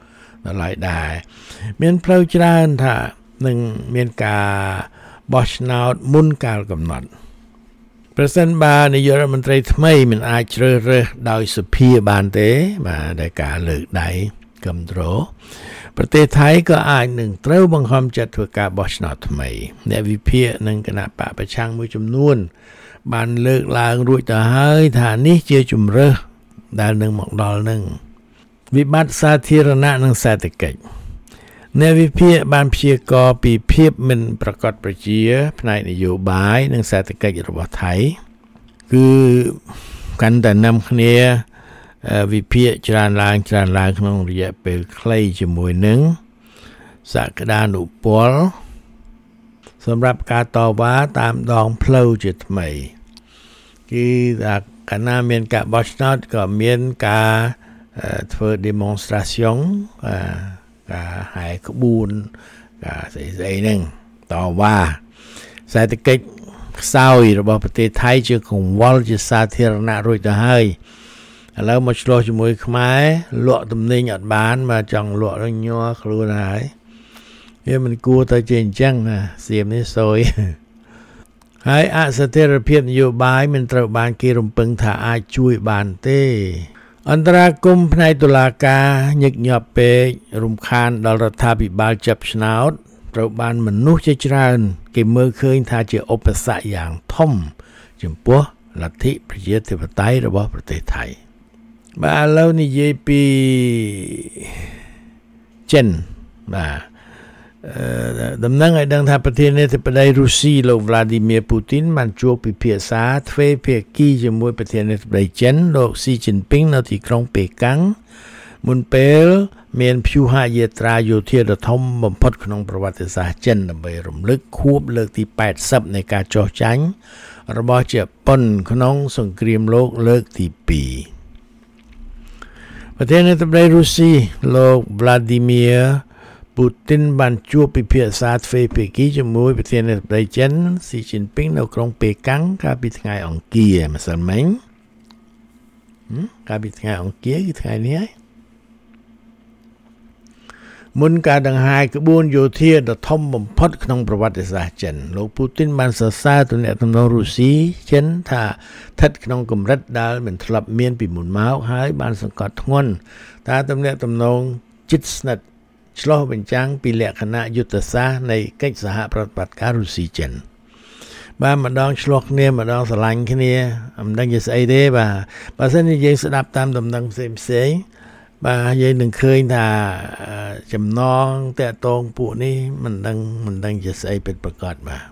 Speaker 4: ដល់ឡៃដែរមានផ្លូវច្រើនថានឹងមានការបោះឆ្នោតមុនកាលកំណត់ប្រសិនបើនាយករដ្ឋមន្ត្រីថ្មីមិនអាចជ្រើសរើសដោយសភាបានទេបាទដោយការលើកដៃគាំទ្រប្រទេសថៃក៏អាចនឹងត្រូវបង្ខំចិត្តធ្វើការបោះឆ្នោតថ្មីអ្នកវិភាគនិងគណៈបកប្រឆាំងមួយចំនួនបានលើកឡើងរួចទៅហើយថានេះជាជំរើសដែលនឹងមកដល់នឹងវិបត្តិសាធារណៈនិងសេដ្ឋកិច្ចអ្នកវិភាគបានព្យាករណ៍ពីភាពមិនប្រកបប្រជាផ្នែកនយោបាយនិងសេដ្ឋកិច្ចរបស់ថៃគឺកាន់តែនាំគ្នាវិភាគច្រើនឡើងច្រើនឡើងក្នុងរយៈពេលខ្លីជាមួយនឹងសក្តានុពលសម្រាប់ការតវ៉ាតាមដងផ្លូវជាថ្មីគឺថាកាលណាមានការបោះឆ្នោតក៏មានការធ្វើ demonstration ការហែក្បួនការស្អីស្អីហ្នឹងតវ៉ាសេដ្ឋកិច្ចខ្សោយរបស់ប្រទេសថៃជាកង្វល់ជាសាធារណៈរួចទៅហើយឥឡូវមកឆ្លោះជាមួយខ្មែរលក់ទំនិញអត់បានមកចង់លក់នឹងញ័រខ្លួនហើយវាមិនគួរទៅជាអញ្ចឹងណាសៀមនេះសយហើយអស្ថិរភាពនយោបាយមិនត្រូវបានគេរំពឹងថាអាចជួយបានទេអន្តរាគមន៍ផ្នែកតុលាការញឹកញាប់ពេករំខានដល់រដ្ឋាភិបាលចាប់ឆ្នោតត្រូវបានមនុស្សជាច្រើនគេមើលឃើញថាជាឧបសគ្គយ៉ាងធំចំពោះលទ្ធិប្រជាធិបតេយ្យរបស់ប្រទេសថៃបាទឥឡូវនិយាយពីចិនបាទដំណឹងឲ្យដឹងថាប្រធានាធិបតីរុស្ស៊ីលោក Vladimir Putin បានជួបពិភាក្សាទ្វេភាគីជាមួយប្រធានាធិបតីចិនលោក Xi Jinping នៅទីក្រុងប៉េកាំងមុនពេលមានព្យុហយាត្រាយោធាដ៏ធំបំផុតក្នុងប្រវត្តិសាស្ត្រចិនដើម្បីរំលឹកខួបលើកទីแปดสิบនៃការចុះចាញ់របស់ជប៉ុនក្នុងសង្គ្រាមលោកលើកទីពីរប្រធានាធិបតីរុស្ស៊ីលោក Vladimir Putin បានជួបពិភាក្សាទ្វេភាគីជាមួយប្រធានាធិបតីចិន Xi Jinping នៅក្រុងប៉េកាំងកាលពីថ្ងៃអង្គារម្សិលមិញកាលពីថ្ងៃអង្គារគឺថ្ងៃនេះហើយមុនការដង្ហែក្បួនយោធាដ៏ធំបំផុតក្នុងប្រវត្តិសាស្ត្រចិនលោក Putin បានសរសើរទំនាក់ទំនងរុស្ស៊ីចិនថាស្ថិតក្នុងកម្រិតដែលមិនធ្លាប់មានពីមុនមកហើយបានសង្កត់ធ្ងន់ថាទំនាក់ទំនងជិតស្និទ្ធឆ្លុះបញ្ចាំងពីលក្ខណៈយុទ្ធសាស្ត្រនៃកិច្ចសហប្រតិបត្តិការរុស្ស៊ីចិនបាទម្ដងឆ្លោះគ្នាម្ដងស្រឡាញ់គ្នាមិនដឹងជាស្អីទេបាទបើសិនជាយើងស្ដាប់តាមដំណឹងផ្សេងផ្សេងបាទយើងនឹងឃើញថាចំណងតាក់ទងពួកនេះមិនដឹងមិនដឹងជាស្អីពិតប្រាកដបាទ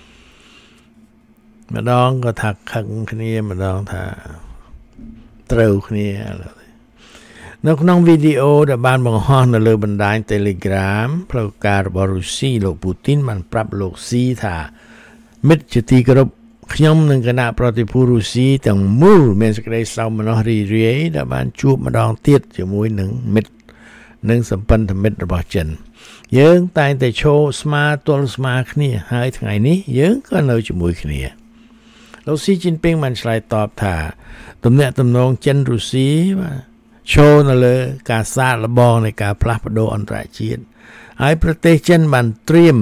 Speaker 4: ម្ដងក៏ថាខឹងគ្នាម្ដងថាត្រូវគ្នានៅក្នុងវីដេអូដែលបានបង្ហោះនៅលើបណ្ដាញ Telegram ផ្លូវការរបស់រុស្ស៊ីលោក Putin បានប្រាប់លោកស៊ីថាមិត្តជាទីគោរពខ្ញុំនិងគណៈប្រតិភូរុស្ស៊ីទាំងមូលមានសេចក្តីសោមនស្សរីករាយដែលបានជួបម្ដងទៀតជាមួយនឹងមិត្តនិងសម្ព័ន្ធមិត្តរបស់ចិនយើងតែងតែឈរស្មើទល់ស្មើគ្នាហើយថ្ងៃនេះយើងក៏នៅជាមួយគ្នាលោក Xi Jinping បានឆ្លើយតបថាទំនាក់ទំនងចិនរុស្ស៊ីបាទឈរនៅលើការសាកល្បងនៃការផ្លាស់ប្ដូរអន្តរជាតិហើយប្រទេសចិនបានត្រៀម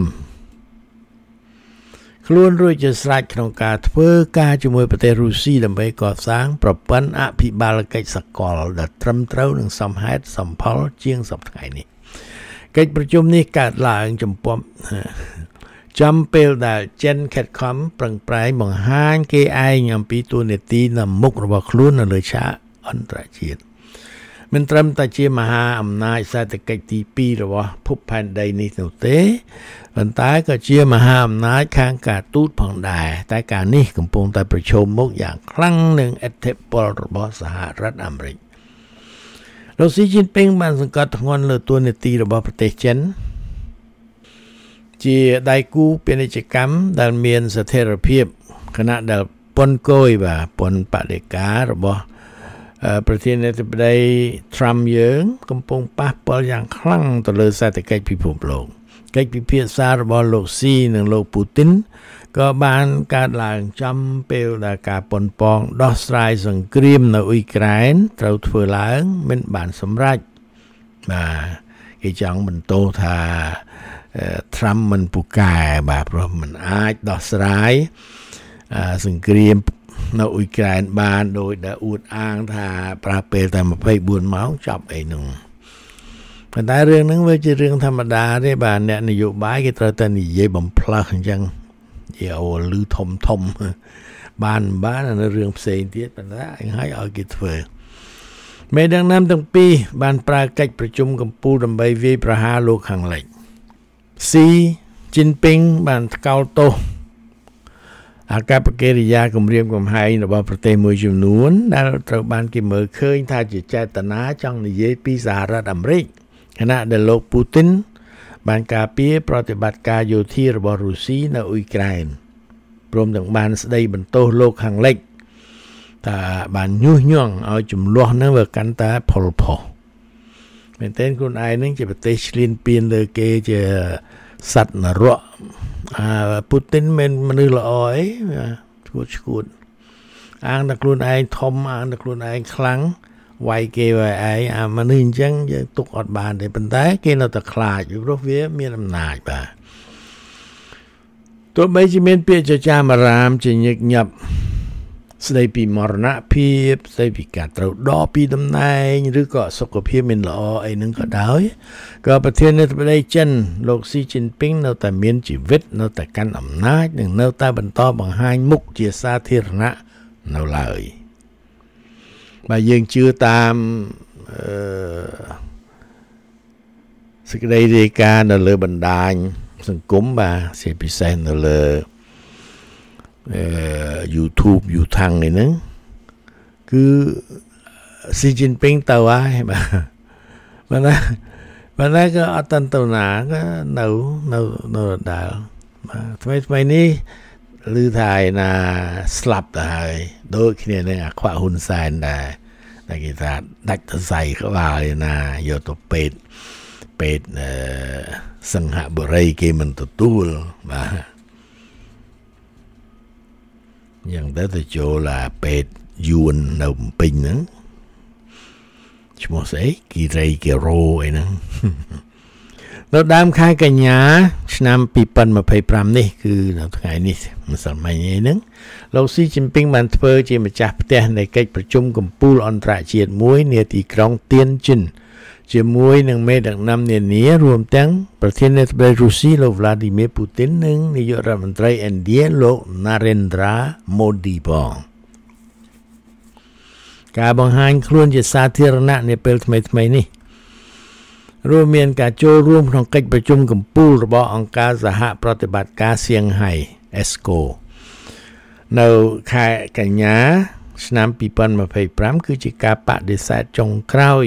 Speaker 4: ខ្លួនរួចជាស្រេចក្នុងការធ្វើការជាមួយប្រទេសរុស្ស៊ីដើម្បីកសាងប្រព័ន្ធអភិបាលកិច្ចសកលដែលត្រឹមត្រូវនិងសមហេតុសមផលជាងសប្តាហ៍ថ្ងៃនេះកិច្ចប្រជុំនេះកើតឡើងចំពោះចំពេលដែលចិនខិតខំប្រឹងប្រែងបង្ហាញគេឯងអំពីតួនាទីនៅមុខរបស់ខ្លួននៅលើឆាកអន្តរជាតិមិនត្រឹមតែជាមហាអំណាចសេដ្ឋកិច្ចទីពីររបស់ភពផែនដីនេះនោះទេប៉ុន្តែក៏ជាមហាអំណាចខាងការទូតផងដែរតែការនេះកំពុងតែប្រឈមមុខយ៉ាងខ្លាំងនឹងឥទ្ធិពលរបស់សហរដ្ឋអាមេរិកលោក Xi Jinping បានសង្កត់ធ្ងន់លើតួនាទីរបស់ប្រទេសចិនជាដៃគូពាណិជ្ជកម្មដែលមានស្ថិរភាពខណៈដែលពន្ធគយបាទពន្ធបដិការរបស់ប្រធានាធិបតី Trump យើងកំពុងប៉ះពាល់យ៉ាងខ្លាំងទៅលើសេដ្ឋកិច្ចពិភពលោកកិច្ចពិភាក្សារបស់លោក Xi និងលោក Putin ក៏បានកើតឡើងចំពេលដែលការប៉ុនប៉ងដោះស្រាយសង្គ្រាមនៅអ៊ុយក្រែនត្រូវធ្វើឡើងមិនបានសម្រេចបាទគេចង់បន្តថាត្រាំមិនពូកែបាទព្រោះมันអាចដោះស្រាយសង្គ្រាមនៅអ៊ុយក្រែនបានដោយដែលអួតអាងថាប្រើពេលតែម្ភៃបួនម៉ោងចប់អីនោះប៉ុន្តែរឿងហ្នឹងវាជារឿងធម្មតាទេបាទអ្នកនយោបាយគេត្រូវតែនិយាយបំផ្លើសអញ្ចឹងនិយាយអូលឺធំធំបានបាននៅរឿងផ្សេងទៀតប៉ុន្តែអញឲ្យឲ្យគេធ្វើមេដឹកនាំទាំងពីរបានប្រើកិច្ចប្រជុំកំពូលដើម្បីវាយប្រហារលោកខាងលិចស៊ីជីនពីងបានថ្កោលទោសអាកប្បកិរិយាគម្រាមកំហែងរបស់ប្រទេសមួយចំនួនដែលត្រូវបានគេមើលឃើញថាជាចេតនាចង់និយាយពីសហរដ្ឋអាមេរិកខណៈដែលលោកពូទីនបានការពារប្រតិបត្តិការយោធារបស់រុស្ស៊ីនៅអ៊ុយក្រែនព្រមទាំងបានស្ដីបន្ទោសលោកខាងលិចថាបានញុះញង់ឲ្យចំនួននឹងវាកាន់តែផលផុសមែនទែនខ្លួនឯងនឹងជាប្រទេសឈ្លានពានលើគេជាសត្វនរកអាពូទីនមិនមនុស្សល្អអីឈួតឈួតអាងតែខ្លួនឯងធំអាងតែខ្លួនឯងខ្លាំងវាយគេវាយឯងអាមនុស្សអញ្ចឹងយើងទុកអត់បានទេប៉ុន្តែគេនៅតែខ្លាចព្រោះវាមានអំណាចបាទទោះបីជាមានពាក្យចចាមអារាមជាញឹកញាប់ស្ដីពីមរណភាពស្ដីពីការត្រូវដកពីតំណែងឬក៏សុខភាពមិនល្អអីហ្នឹងក៏ដោយក៏ប្រធានាធិបតីចិនលោកស៊ីជីនពីងនៅតែមានជីវិតនៅតែកាន់អំណាចនិងនៅតែបន្តបង្ហាញមុខជាសាធារណៈនៅឡើយបើយើងជឿតាមអឺសេចក្តីរាយការណ៍នៅលើបណ្ដាញសង្គមបាទជាពិសេសនៅលើអឺ YouTube យូថាំងនេះហ្នឹងគឺស៊ីជីនពីងទៅហើយបាទបាទបាទក៏អត់តន្តណាក៏នៅនៅនៅដាល់បាទថ្មីថ្មីនេះឮថាឯណាស្លាប់ទៅហើយដូចគ្នានឹងអាខ្វាក់ហ៊ុនសែនដែរតែគេថាដាច់ទៅសៃក្បាលឯណាយកទៅពេទ្យពេទ្យអឺសង្ហបុរីគេមិនទទួលបាទយ៉ាងទៅទៅចូលឡាពេទ្យយួននៅភ្នំពេញហ្នឹងឈ្មោះស្អីគីរៃគីរ៉ូអីហ្នឹងនៅដើមខែកញ្ញាឆ្នាំពីរពាន់ម្ភៃប្រាំនេះគឺនៅថ្ងៃនេះម្សិលមិញឯហ្នឹងលោកស៊ីជីនពីងបានធ្វើជាម្ចាស់ផ្ទះនៃកិច្ចប្រជុំកំពូលអន្តរជាតិមួយនាទីក្រុងទៀនជិនជាមួយនឹងមេដឹកនាំនានារួមទាំងប្រធានាធិបតីរុស្ស៊ីលោក Vladimir Putin និងនាយករដ្ឋមន្ត្រីឥណ្ឌាលោក Narendra Modi ផងការបង្ហាញខ្លួនជាសាធារណៈនាពេលថ្មីៗនេះរួមមានការចូលរួមក្នុងកិច្ចប្រជុំកំពូលរបស់អង្គការសហប្រតិបត្តិការសៀងហៃ អេសកូ នៅខែកញ្ញាឆ្នាំពីរពាន់ម្ភៃប្រាំគឺជាការបដិសេធចុងក្រោយ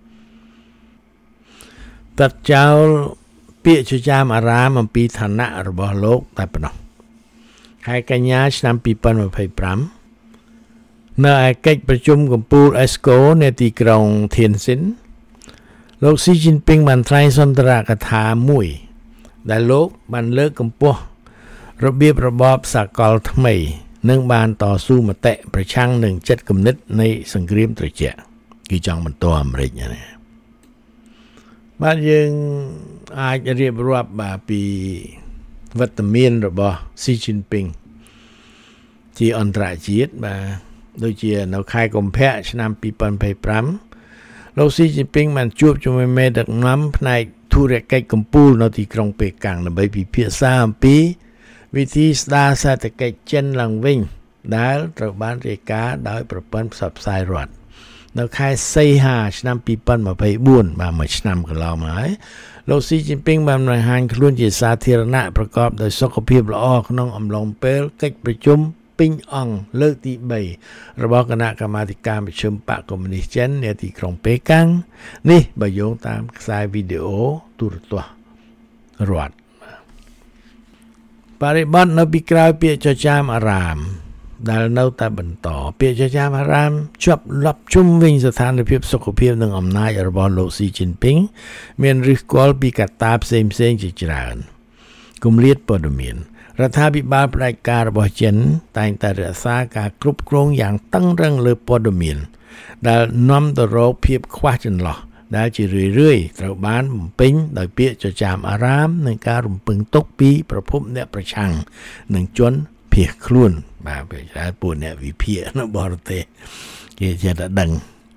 Speaker 4: តាត់ចោលពាក្យចចាមអារាមអំពីឋានៈរបស់លោកតែប៉ុណ្ណោះខែកញ្ញាឆ្នាំពីរពាន់ម្ភៃប្រាំនៅឯកិច្ចប្រជុំកំពូលអេសកូនៅទីក្រុងធានសិនលោកស៊ីជីនពីងបានថ្លែងសន្ទរកថាមួយដែលលោកបានលើកកម្ពស់របៀបរបបសកលថ្មីនិងបានតស៊ូមតិប្រឆាំងនឹងចិត្តគំនិតនៃសង្គ្រាមត្រជាក់គឺចង់បន្តអាមេរិកណាបាទយើងអាចរៀបរាប់បាទពីវត្តមានរបស់ស៊ីជីនពីងជាអន្តរជាតិបាទដូចជានៅខែកុម្ភៈឆ្នាំពីរពាន់ម្ភៃប្រាំលោកស៊ីជីនពីងបានជួបជាមួយមេដឹកនាំផ្នែកធុរកិច្ចកំពូលនៅទីក្រុងប៉េកាំងដើម្បីពិភាក្សាអំពីវិធីស្ដារសេដ្ឋកិច្ចចិនឡើងវិញដែលត្រូវបានរាយការណ៍ដោយប្រព័ន្ធផ្សព្វផ្សាយរដ្ឋនៅខែសីហាឆ្នាំពីរពាន់ម្ភៃបួនបាទមួយឆ្នាំកន្លងមកហើយលោកស៊ីជីនពីងបានបង្ហាញខ្លួនជាសាធារណៈប្រកបដោយសុខភាពល្អក្នុងអំឡុងពេលកិច្ចប្រជុំពេញអង្គលើកទីបីរបស់គណៈកម្មាធិការមជ្ឈិមបកកុម្មុយនីសចិននៅទីក្រុងប៉េកាំងនេះបើយោងតាមខ្សែវីដេអូទូរទស្សន៍រដ្ឋបរិបទនៅពីក្រោយពាក្យចចាមអារាមដែលនៅតែបន្តពាក្យចចាមអារាមជាប់លាប់ជុំវិញស្ថានភាពសុខភាពនិងអំណាចរបស់លោកស៊ីជីនពីងមានឫសគល់ពីកត្តាផ្សេងៗជាច្រើនគម្លាតព័ត៌មានរដ្ឋាភិបាលផ្ដាច់ការរបស់ចិនតែងតែរក្សាការគ្រប់គ្រងយ៉ាងតឹងរ៉ឹងលើព័ត៌មានដែលនាំទៅរកភាពខ្វះចន្លោះដែលជារឿយៗត្រូវបានបំពេញដោយពាក្យចចាមអារាមនិងការរំពឹងទុកពីប្រភពអ្នកប្រឆាំងនិងជនភៀសខ្លួនបាទពេលច្រើនពួកអ្នកវិភាគនៅបរទេសគេចេះតែដឹង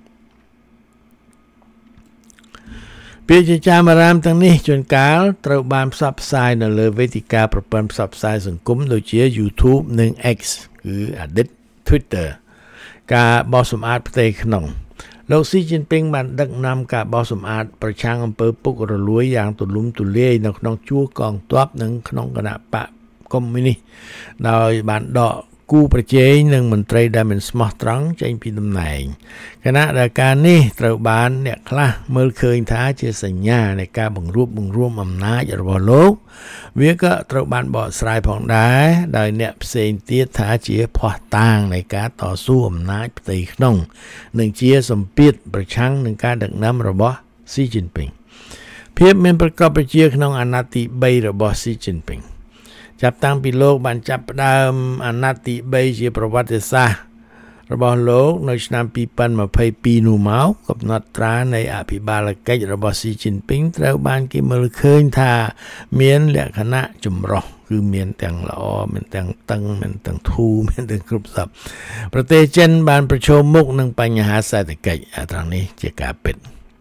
Speaker 4: ពាក្យចចាមអារាមទាំងនេះជួនកាលត្រូវបានផ្សព្វផ្សាយនៅលើវេទិកាប្រព័ន្ធផ្សព្វផ្សាយសង្គមដូចជា YouTube និង X គឺអតីត Twitter ការបោសសម្អាតផ្ទៃក្នុងលោកស៊ីជីនពីងបានដឹកនាំការបោសសម្អាតប្រឆាំងអំពើពុករលួយយ៉ាងទូលំទូលាយនៅក្នុងជួរកងទ័ពនិងក្នុងគណៈបកកុម្មុយនីសដោយបានដកគូប្រជែងនឹងមន្ត្រីដែលមិនស្មោះត្រង់ចេញពីតំណែងគណៈដែលការនេះត្រូវបានអ្នកខ្លះមើលឃើញថាជាសញ្ញានៃការបង្រួបបង្រួមអំណាចរបស់លោកវាក៏ត្រូវបានបកស្រាយផងដែរដោយអ្នកផ្សេងទៀតថាជាភ័ស្តុតាងនៃការតស៊ូអំណាចផ្ទៃក្នុងនិងជាសម្ពាធប្រឆាំងនឹងការដឹកនាំរបស់ស៊ីជីនពីងភាពមានប្រកបប្រជាក្នុងអាណត្តិទីបីរបស់ស៊ីជីនពីងចាប់តាំងពីលោកបានចាប់ផ្ដើមអាណត្តិទីបីជាប្រវត្តិសាស្ត្ររបស់លោកនៅឆ្នាំពីរពាន់ម្ភៃពីរនោះមកកំណត់ត្រានៃអភិបាលកិច្ចរបស់ស៊ីជីនពីងត្រូវបានគេមើលឃើញថាមានលក្ខណៈចម្រុះគឺមានទាំងល្អមានទាំងតឹងមានទាំងធូរមានទាំងគ្រប់សពប្រទេសចិនបានប្រឈមមុខនឹងបញ្ហាសេដ្ឋកិច្ចអាត្រង់នេះជាការពិត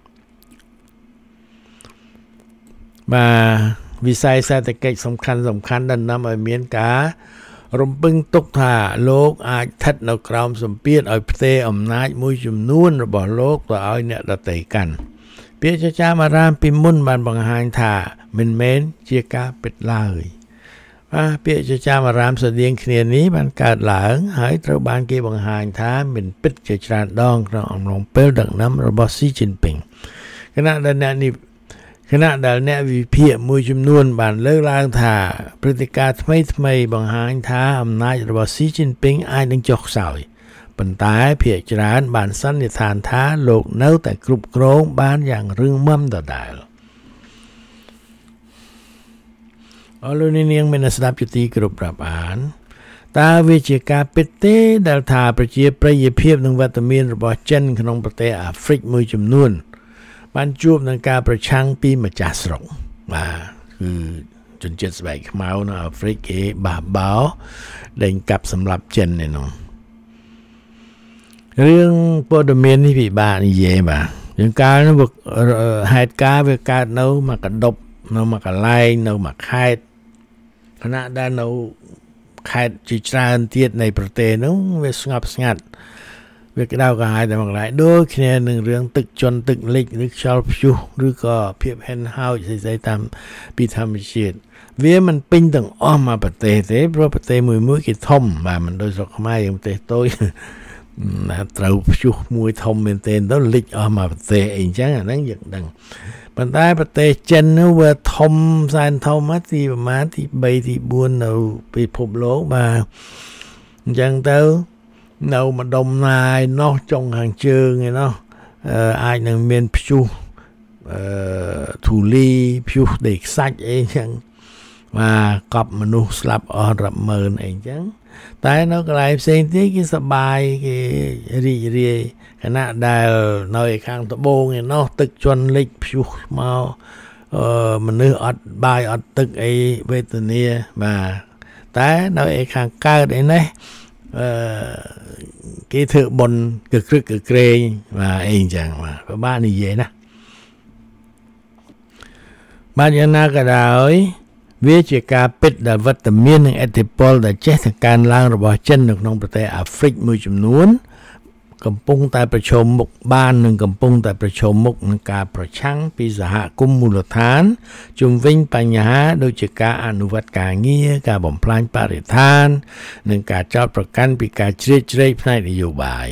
Speaker 4: បាទវិស័យសេដ្ឋកិច្ចសំខាន់សំខាន់ដែលនាំឲ្យមានការរំពឹងទុកថាលោកអាចស្ថិតនៅក្រោមសម្ពាធឲ្យផ្ទេរអំណាចមួយចំនួនរបស់លោកទៅឲ្យអ្នកដទៃកាន់ពាក្យចចាមអារាមពីមុនបានបង្ហាញថាមិនមែនជាការពិតឡើយបាទពាក្យចចាមអារាមស្តៀងគ្នានេះបានកើតឡើងហើយត្រូវបានគេបង្ហាញថាមិនពិតជាច្រើនដងក្នុងអំឡុងពេលដឹកនាំរបស់ស៊ីជីនពីងគណៈដែលអ្នកនេះគណៈដែលអ្នកវិភាគមួយចំនួនបានលើកឡើងថាព្រឹត្តិការណ៍ថ្មីថ្មីបង្ហាញថាអំណាចរបស់ស៊ីជីនពីងអាចនឹងចុះខ្សោយប៉ុន្តែភាគច្រើនបានសន្និដ្ឋានថាលោកនៅតែគ្រប់គ្រងបានយ៉ាងរឹងមាំដដែលអរលោកនាងមានស្ដាប់ជាទីគោរពរាប់អានតើវាជាការពិតទេដែលថាប្រជាប្រិយភាពនិងវត្តមានរបស់ចិនក្នុងប្រទេសអាហ្វ្រិកមួយចំនួនបានជួបនឹងការប្រឆាំងពីម្ចាស់ស្រុកបាទគឺជនជាតិស្បែកខ្មៅនៅអាហ្វ្រិកគេបះបោដេញកាប់សម្លាប់ចិនឯនោះរឿងព័ត៌មាននេះពិបាកនិយាយបាទយើងកាលនោះហេតុការណ៍វាកើតនៅមួយកដប់នៅមួយកន្លែងនៅមួយខេត្តខណៈដែលនៅខេត្តជាច្រើនទៀតនៃប្រទេសនោះវាស្ងប់ស្ងាត់វាក្តៅក្រហាយតែមួយកន្លែងដូចគ្នានឹងរឿងទឹកជន់ទឹកលិចឬខ្យល់ព្យុះឬក៏ភាពហិនហោចស្អីៗតាមពីធម្មជាតិវាមិនពេញទាំងអស់មកប្រទេសទេព្រោះប្រទេសមួយមួយគេធំបាទមិនដូចស្រុកខ្មែរយើងប្រទេសតូចណាត្រូវព្យុះមួយធំមែនទែនទៅលិចអស់មកប្រទេសអីអញ្ចឹងអាហ្នឹងយើងដឹងប៉ុន្តែប្រទេសចិននោះវាធំសែនធំមកទីប្រមាណទីបីទីបួននៅពិភពលោកបាទអញ្ចឹងទៅនៅម្ដុំណាយនោះចុងខាងជើងឯណោះអាចនឹងមានព្យុះអឺធូលីព្យុះដីខ្សាច់អីចឹងបាទកប់មនុស្សស្លាប់អស់រាប់ម៉ឺនអីចឹងតែនៅកន្លែងផ្សេងទៀតគេសប្បាយគេរីករាយខណៈដែលនៅខាងត្បូងឯណោះទឹកជន់លិចព្យុះមកអឺមនុស្សអត់បាយអត់ទឹកអីវេទនាបាទតែនៅឯខាងកើតឯនេះអឺគេធ្វើបុណ្យកក្រឹកកក្រែងបាទអីអញ្ចឹងបាទពិបាកនិយាយណាបាទយ៉ាងណាក៏ដោយវាជាការពិតដែលវត្តមាននិងឥទ្ធិពលដែលចេះតែកើនឡើងរបស់ចិននៅក្នុងប្រទេសអាហ្វ្រិកមួយចំនួនកំពុងតែប្រឈមមុខបាននិងកំពុងតែប្រឈមមុខនឹងការប្រឆាំងពីសហគមន៍មូលដ្ឋានជុំវិញបញ្ហាដូចជាការអនុវត្តការងារការបំផ្លាញបរិស្ថាននិងការចោទប្រកាន់ពីការជ្រៀតជ្រែកផ្នែកនយោបាយ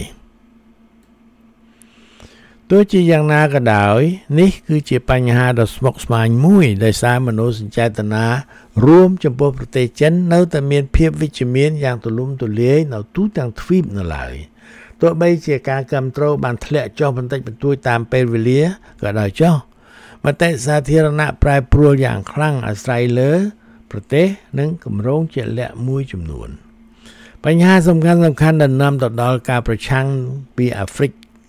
Speaker 4: ទោះជាយ៉ាងណាក៏ដោយនេះគឺជាបញ្ហាដ៏ស្មុគស្មាញមួយដោយសារមនោសញ្ចេតនារួមចំពោះប្រទេសចិននៅតែមានភាពវិជ្ជមានយ៉ាងទូលំទូលាយនៅទូទាំងទ្វីបនៅឡើយទោះបីជាការគ្រប់គ្រងបានធ្លាក់ចុះបន្តិចបន្តួចតាមពេលវេលាក៏ដោយចុះមតិសាធារណៈប្រែប្រួលយ៉ាងខ្លាំងអាស្រ័យលើប្រទេសនិងគម្រោងជាក់លាក់មួយចំនួនបញ្ហាសំខាន់សំខាន់ដែលនាំទៅដល់ការប្រឆាំងពីអាហ្វ្រិក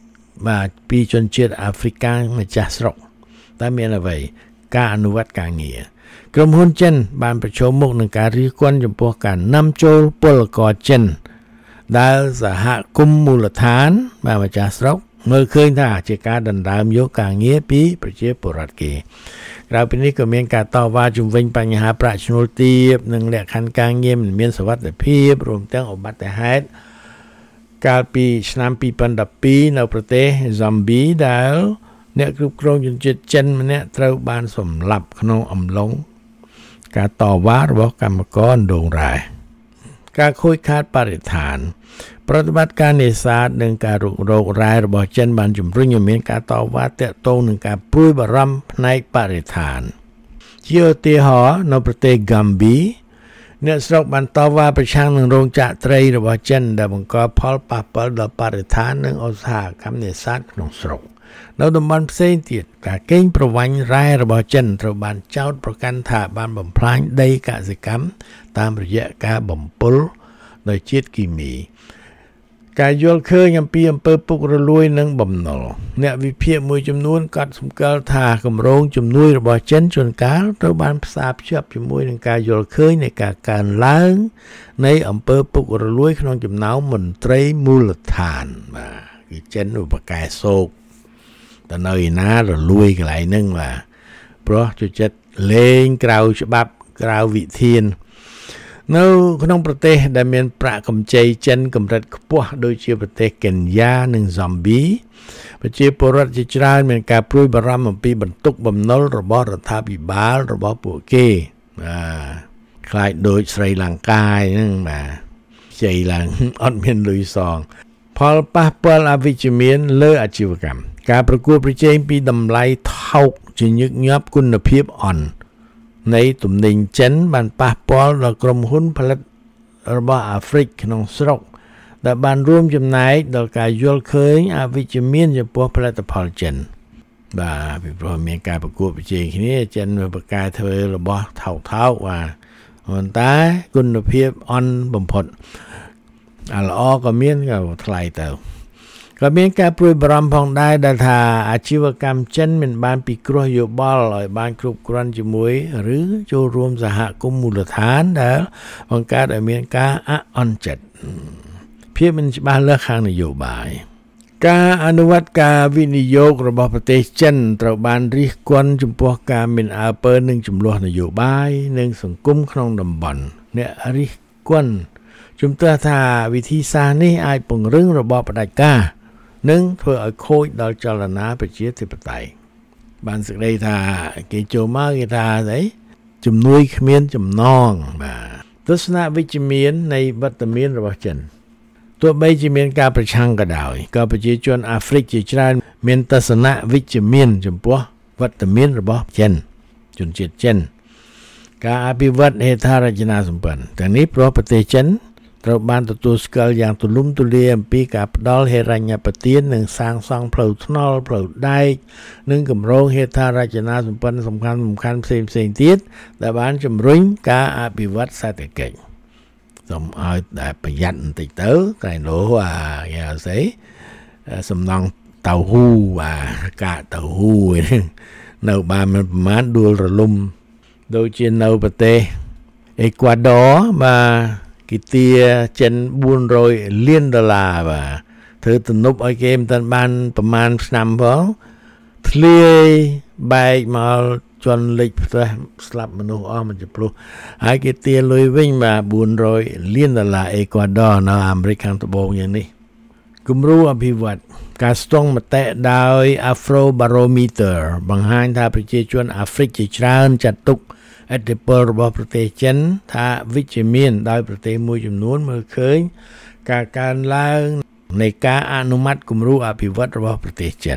Speaker 4: បាទពីជនជាតិអាហ្វ្រិកម្ចាស់ស្រុកតែមានអ្វីការអនុវត្តការងារក្រុមហ៊ុនចិនបានប្រឈមមុខនឹងការរិះគន់ចំពោះការនាំចូលពលករចិនដែលសហគមន៍មូលដ្ឋានបាទម្ចាស់ស្រុកមើលឃើញថាជាការដណ្ដើមយកការងារពីប្រជាពលរដ្ឋគេក្រៅពីនេះក៏មានការតវ៉ាជំវិញបញ្ហាប្រាក់ឈ្នួលទាបនិងលក្ខខណ្ឌការងារមិនមានសុវត្ថិភាពរួមទាំងឧបទ្ទហេតុកាលពីឆ្នាំពីរពាន់ដប់ពីរនៅប្រទេសហ្សំប៊ីដែលអ្នកគ្រប់គ្រងជនជាតិចិនម្នាក់ត្រូវបានសម្លាប់ក្នុងអំឡុងការតវ៉ារបស់កម្មករដងរ៉ែការខូចខាតបរិស្ថានប្រតិបត្តិការនេសាទនិងការរុករករ៉ែរបស់ចិនបានជំរុញឲ្យមានការតវ៉ាទាក់ទងនឹងការព្រួយបារម្ភផ្នែកបរិស្ថានជាឧទាហរណ៍នៅប្រទេសហ្គាំប៊ីអ្នកស្រុកបានតវ៉ាប្រឆាំងនឹងរោងចក្រត្រីរបស់ចិនដែលបង្កផលប៉ះពាល់ដល់បរិស្ថាននិងឧស្សាហកម្មនេសាទក្នុងស្រុកនៅតំបន់ផ្សេងទៀតការកេងប្រវ័ញ្ចរ៉ែរបស់ចិនត្រូវបានចោទប្រកាន់ថាបានបំផ្លាញដីកសិកម្មតាមរយៈការបំពុលដោយជាតិគីមីការយល់ឃើញអំពីអំពើពុករលួយនិងបំណុលអ្នកវិភាគមួយចំនួនកត់សម្គាល់ថាគម្រោងជំនួយរបស់ចិនជួនកាលត្រូវបានផ្សារភ្ជាប់ជាមួយនឹងការយល់ឃើញនៃការកើនឡើងនៃអំពើពុករលួយក្នុងចំណោមមន្ត្រីមូលដ្ឋានបាទគឺចិនឧបកែសោកតែនៅឯណារលួយកន្លែងហ្នឹងបាទព្រោះចូលចិត្តលេងក្រៅច្បាប់ក្រៅវិធាននៅក្នុងប្រទេសដែលមានប្រាក់កម្ចីចិនកម្រិតខ្ពស់ដូចជាប្រទេសកេនយ៉ានិងហ្សំប៊ីប្រជាពលរដ្ឋជាច្រើនមានការព្រួយបារម្ភអំពីបន្ទុកបំណុលរបស់រដ្ឋាភិបាលរបស់ពួកគេបាទខ្លាចដូចស្រីលង្កាហ្នឹងបាទជ័យឡើងអត់មានលុយសងផលប៉ះពាល់អវិជ្ជមានលើអាជីវកម្មការប្រកួតប្រជែងពីតម្លៃថោកជាញឹកញាប់គុណភាពអន់នៃទំនិញចិនបានប៉ះពាល់ដល់ក្រុមហ៊ុនផលិតរបស់អាហ្វ្រិកក្នុងស្រុកដែលបានរួមចំណែកដល់ការយល់ឃើញអវិជ្ជមានចំពោះផលិតផលចិនបាទពីព្រោះមានការប្រកួតប្រជែងគ្នាចិនវាប្រកែកធ្វើរបស់ថោកថោកបាទប៉ុន្តែគុណភាពអន់បំផុតអាល្អក៏មានក៏ថ្លៃទៅក៏មានការព្រួយបារម្ភផងដែរដែលថាអាជីវកម្មចិនមិនបានពិគ្រោះយោបល់ឲ្យបានគ្រប់គ្រាន់ជាមួយឬចូលរួមសហគមន៍មូលដ្ឋានដែលបង្កើតឲ្យមានការអអន់ចិត្តភាពមិនច្បាស់លាស់ខាងនយោបាយការអនុវត្តការវិនិយោគរបស់ប្រទេសចិនត្រូវបានរិះគន់ចំពោះការមានអើពើនឹងចំនួននយោបាយនិងសង្គមក្នុងតំបន់អ្នករិះគន់ជំទាស់ថាវិធីសាស្ត្រនេះអាចពង្រឹងរបបផ្ដាច់ការនិងធ្វើឲ្យខូចដល់ចលនាប្រជាធិបតេយ្យបានសេចក្តីថាគេចូលមកគេថាអីជំនួយគ្មានចំណងបាទទស្សនវិជ្ជមាននៃវត្តមានរបស់ចិនទោះបីជាមានការប្រឆាំងក៏ដោយក៏ប្រជាជនអាហ្វ្រិកជាច្រើនមានទស្សនវិជ្ជមានចំពោះវត្តមានរបស់ចិនជនជាតិចិនការអភិវឌ្ឍហេដ្ឋារចនាសម្ព័ន្ធទាំងនេះព្រោះប្រទេសចិនត្រូវបានទទួលស្គាល់យ៉ាងទូលំទូលាយអំពីការផ្ដល់ហិរញ្ញប្បទាននិងសាងសង់ផ្លូវថ្នល់ផ្លូវដែកនិងគម្រោងហេដ្ឋារចនាសម្ព័ន្ធសំខាន់សំខាន់ផ្សេងផ្សេងទៀតដែលបានជំរុញការអភិវឌ្ឍសេដ្ឋកិច្ចសូមឲ្យតែប្រយ័ត្នបន្តិចទៅតែនោះអាគេហៅស្អីសំណង់តៅហ៊ូអាកាតៅហ៊ូនៅបានមិនប្រមាណដួលរលំដូចជានៅប្រទេសអេក្វាដ័របាទគីទាចិនបួនរយលានដុល្លារបាទធ្វើទំនប់ឲ្យគេមិនទាន់បានប្រមាណឆ្នាំផងធ្លាយបែកមកជន់លិចផ្ទះស្លាប់មនុស្សអស់មិនចំពោះហើយគេទាលុយវិញបាទបួនរយលានដុល្លារអេក្វាដ័រនៅអាមេរិកខាងត្បូងយ៉ាងនេះគំរូអភិវឌ្ឍការស្ទង់មតិដោយ Afrobarometer បង្ហាញថាប្រជាជនអាហ្វ្រិកជាច្រើនចាត់ទុកឥទ្ធិពលរបស់ប្រទេសចិនថាវិជ្ជមានដោយប្រទេសមួយចំនួនមើលឃើញការកើនឡើងនៃការអនុម័តគំរូអភិវឌ្ឍរបស់ប្រទេសចិន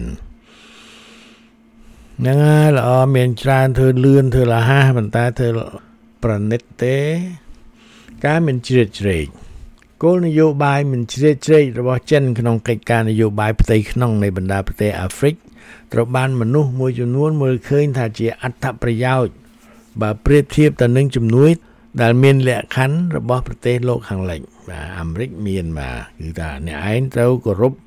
Speaker 4: ហ្នឹងហើយល្អមានច្រើនធ្វើលឿនធ្វើលះហាប៉ុន្តែធ្វើប្រណិតទេការមិនជ្រៀតជ្រែកគោលនយោបាយមិនជ្រៀតជ្រែករបស់ចិនក្នុងកិច្ចការនយោបាយផ្ទៃក្នុងនៃបណ្ដាប្រទេសអាហ្វ្រិកត្រូវបានមនុស្សមួយចំនួនមើលឃើញថាជាអត្ថប្រយោជន៍បើប្រៀបធៀបទៅនឹងជំនួយដែលមានលក្ខខណ្ឌរបស់ប្រទេសលោកខាងលិចបាទអាមេរិកមានបាទគឺថាអ្នកឯងត្រូវគោរព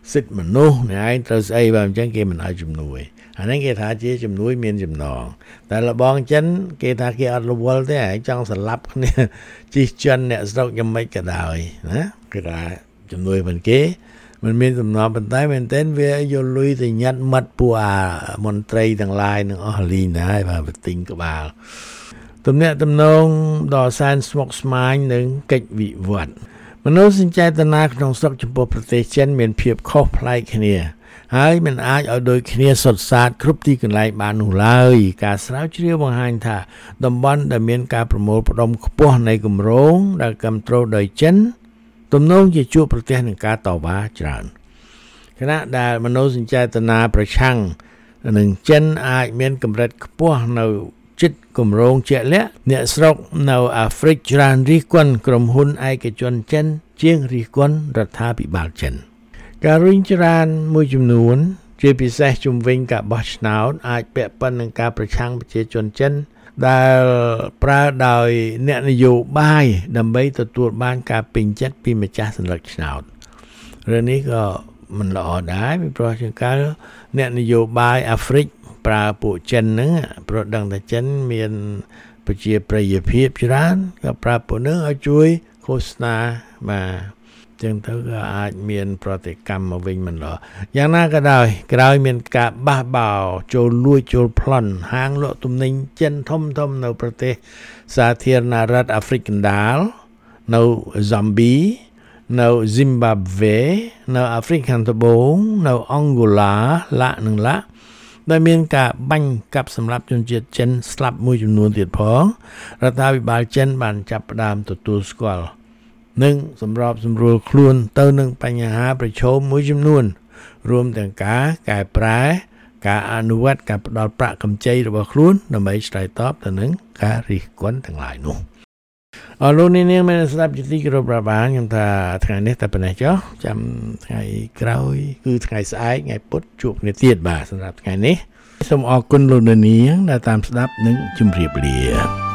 Speaker 4: សិទ្ធិមនុស្សអ្នកឯងត្រូវស្អីបើអញ្ចឹងគេមិនឲ្យជំនួយអានេះគេថាជាជំនួយមានចំណងតែលបងចិនគេថាគេអត់រវល់ទេឯងចង់ស្លាប់គ្នាជិះចិនអ្នកស្រុកយ៉ាងម៉េចក៏ដោយណាគេថាជំនួយមិនគេมันមានសំណងប៉ុន្តែមែនទែនវាយកលុយទៅញ៉ាត់មាត់ពួកអាមន្ត្រីទាំងឡាយនឹងអស់លីងដែរបាទទិញក្បាលទំនាក់ទំនងដ៏សែនស្មុគស្មាញនឹងកិច្ចវិវត្តមនោសញ្ចេតនាក្នុងស្រុកចំពោះប្រទេសចិនមានភាពខុសប្លែកគ្នាហើយមិនអាចឲ្យដូចគ្នាសុទ្ធសាធគ្រប់ទីកន្លែងបាននោះឡើយការស្រាវជ្រាវបង្ហាញថាតំបន់ដែលមានការប្រមូលផ្ដុំខ្ពស់នៃគម្រោងដែលគាំទ្រដោយចិនទំនងជាជួបប្រទះនឹងការតវ៉ាច្រើនខណៈដែលមនោសញ្ចេតនាប្រឆាំងនឹងចិនអាចមានកម្រិតខ្ពស់នៅចិត្តគម្រោងជាក់លាក់អ្នកស្រុកនៅអាហ្វ្រិកច្រើនរិះគន់ក្រុមហ៊ុនឯកជនចិនជាងរិះគន់រដ្ឋាភិបាលចិនការរុញច្រានមួយចំនួនជាពិសេសជំវិញការបោះឆ្នោតអាចពាក់ព័ន្ធនឹងការប្រឆាំងប្រជាជនចិនដែលប្រើដោយអ្នកនយោបាយដើម្បីទទួលបានការពេញចិត្តពីម្ចាស់សន្លឹកឆ្នោតរឿងនេះក៏មិនល្អដែរពីព្រោះជាងកាលអ្នកនយោបាយអាហ្វ្រិកប្រើពួកចិនហ្នឹងព្រោះដឹងថាចិនមានប្រជាប្រិយភាពច្រើនក៏ប្រើពួកហ្នឹងឲ្យជួយឃោសនាបាទចឹងទៅក៏អាចមានប្រតិកម្មមកវិញមិនល្អយ៉ាងណាក៏ដោយក្រោយមានការបះបោរចូលលួចចូលប្លន់ហាងលក់ទំនិញចិនធំធំនៅប្រទេសសាធារណរដ្ឋអាហ្វ្រិកកណ្ដាលនៅហ្សាំប៊ីនៅស៊ីមបាប់វេនៅអាហ្វ្រិកខាងត្បូងនៅអង់ហ្គូឡាឡាក់និងឡាក់ដែលមានការបាញ់កាប់សម្លាប់ជនជាតិចិនស្លាប់មួយចំនួនទៀតផងរដ្ឋាភិបាលចិនបានចាប់ផ្ដើមទទួលស្គាល់និងសម្របសម្រួលខ្លួនទៅនឹងបញ្ហាប្រឈមមួយចំនួនរួមទាំងការកែប្រែការអនុវត្តការផ្ដល់ប្រាក់កម្ចីរបស់ខ្លួនដើម្បីឆ្លើយតបទៅនឹងការរិះគន់ទាំងឡាយនោះអរលោកនាងមានស្ដាប់ជាទីគោរពរាប់អានខ្ញុំថាថ្ងៃនេះតែប៉ុណ្ណេះចុះចាំថ្ងៃក្រោយគឺថ្ងៃស្អែកថ្ងៃពុធជួបគ្នាទៀតបាទសម្រាប់ថ្ងៃនេះសូមអរគុណលោកនាងដែលតាមស្ដាប់និងជម្រាបលា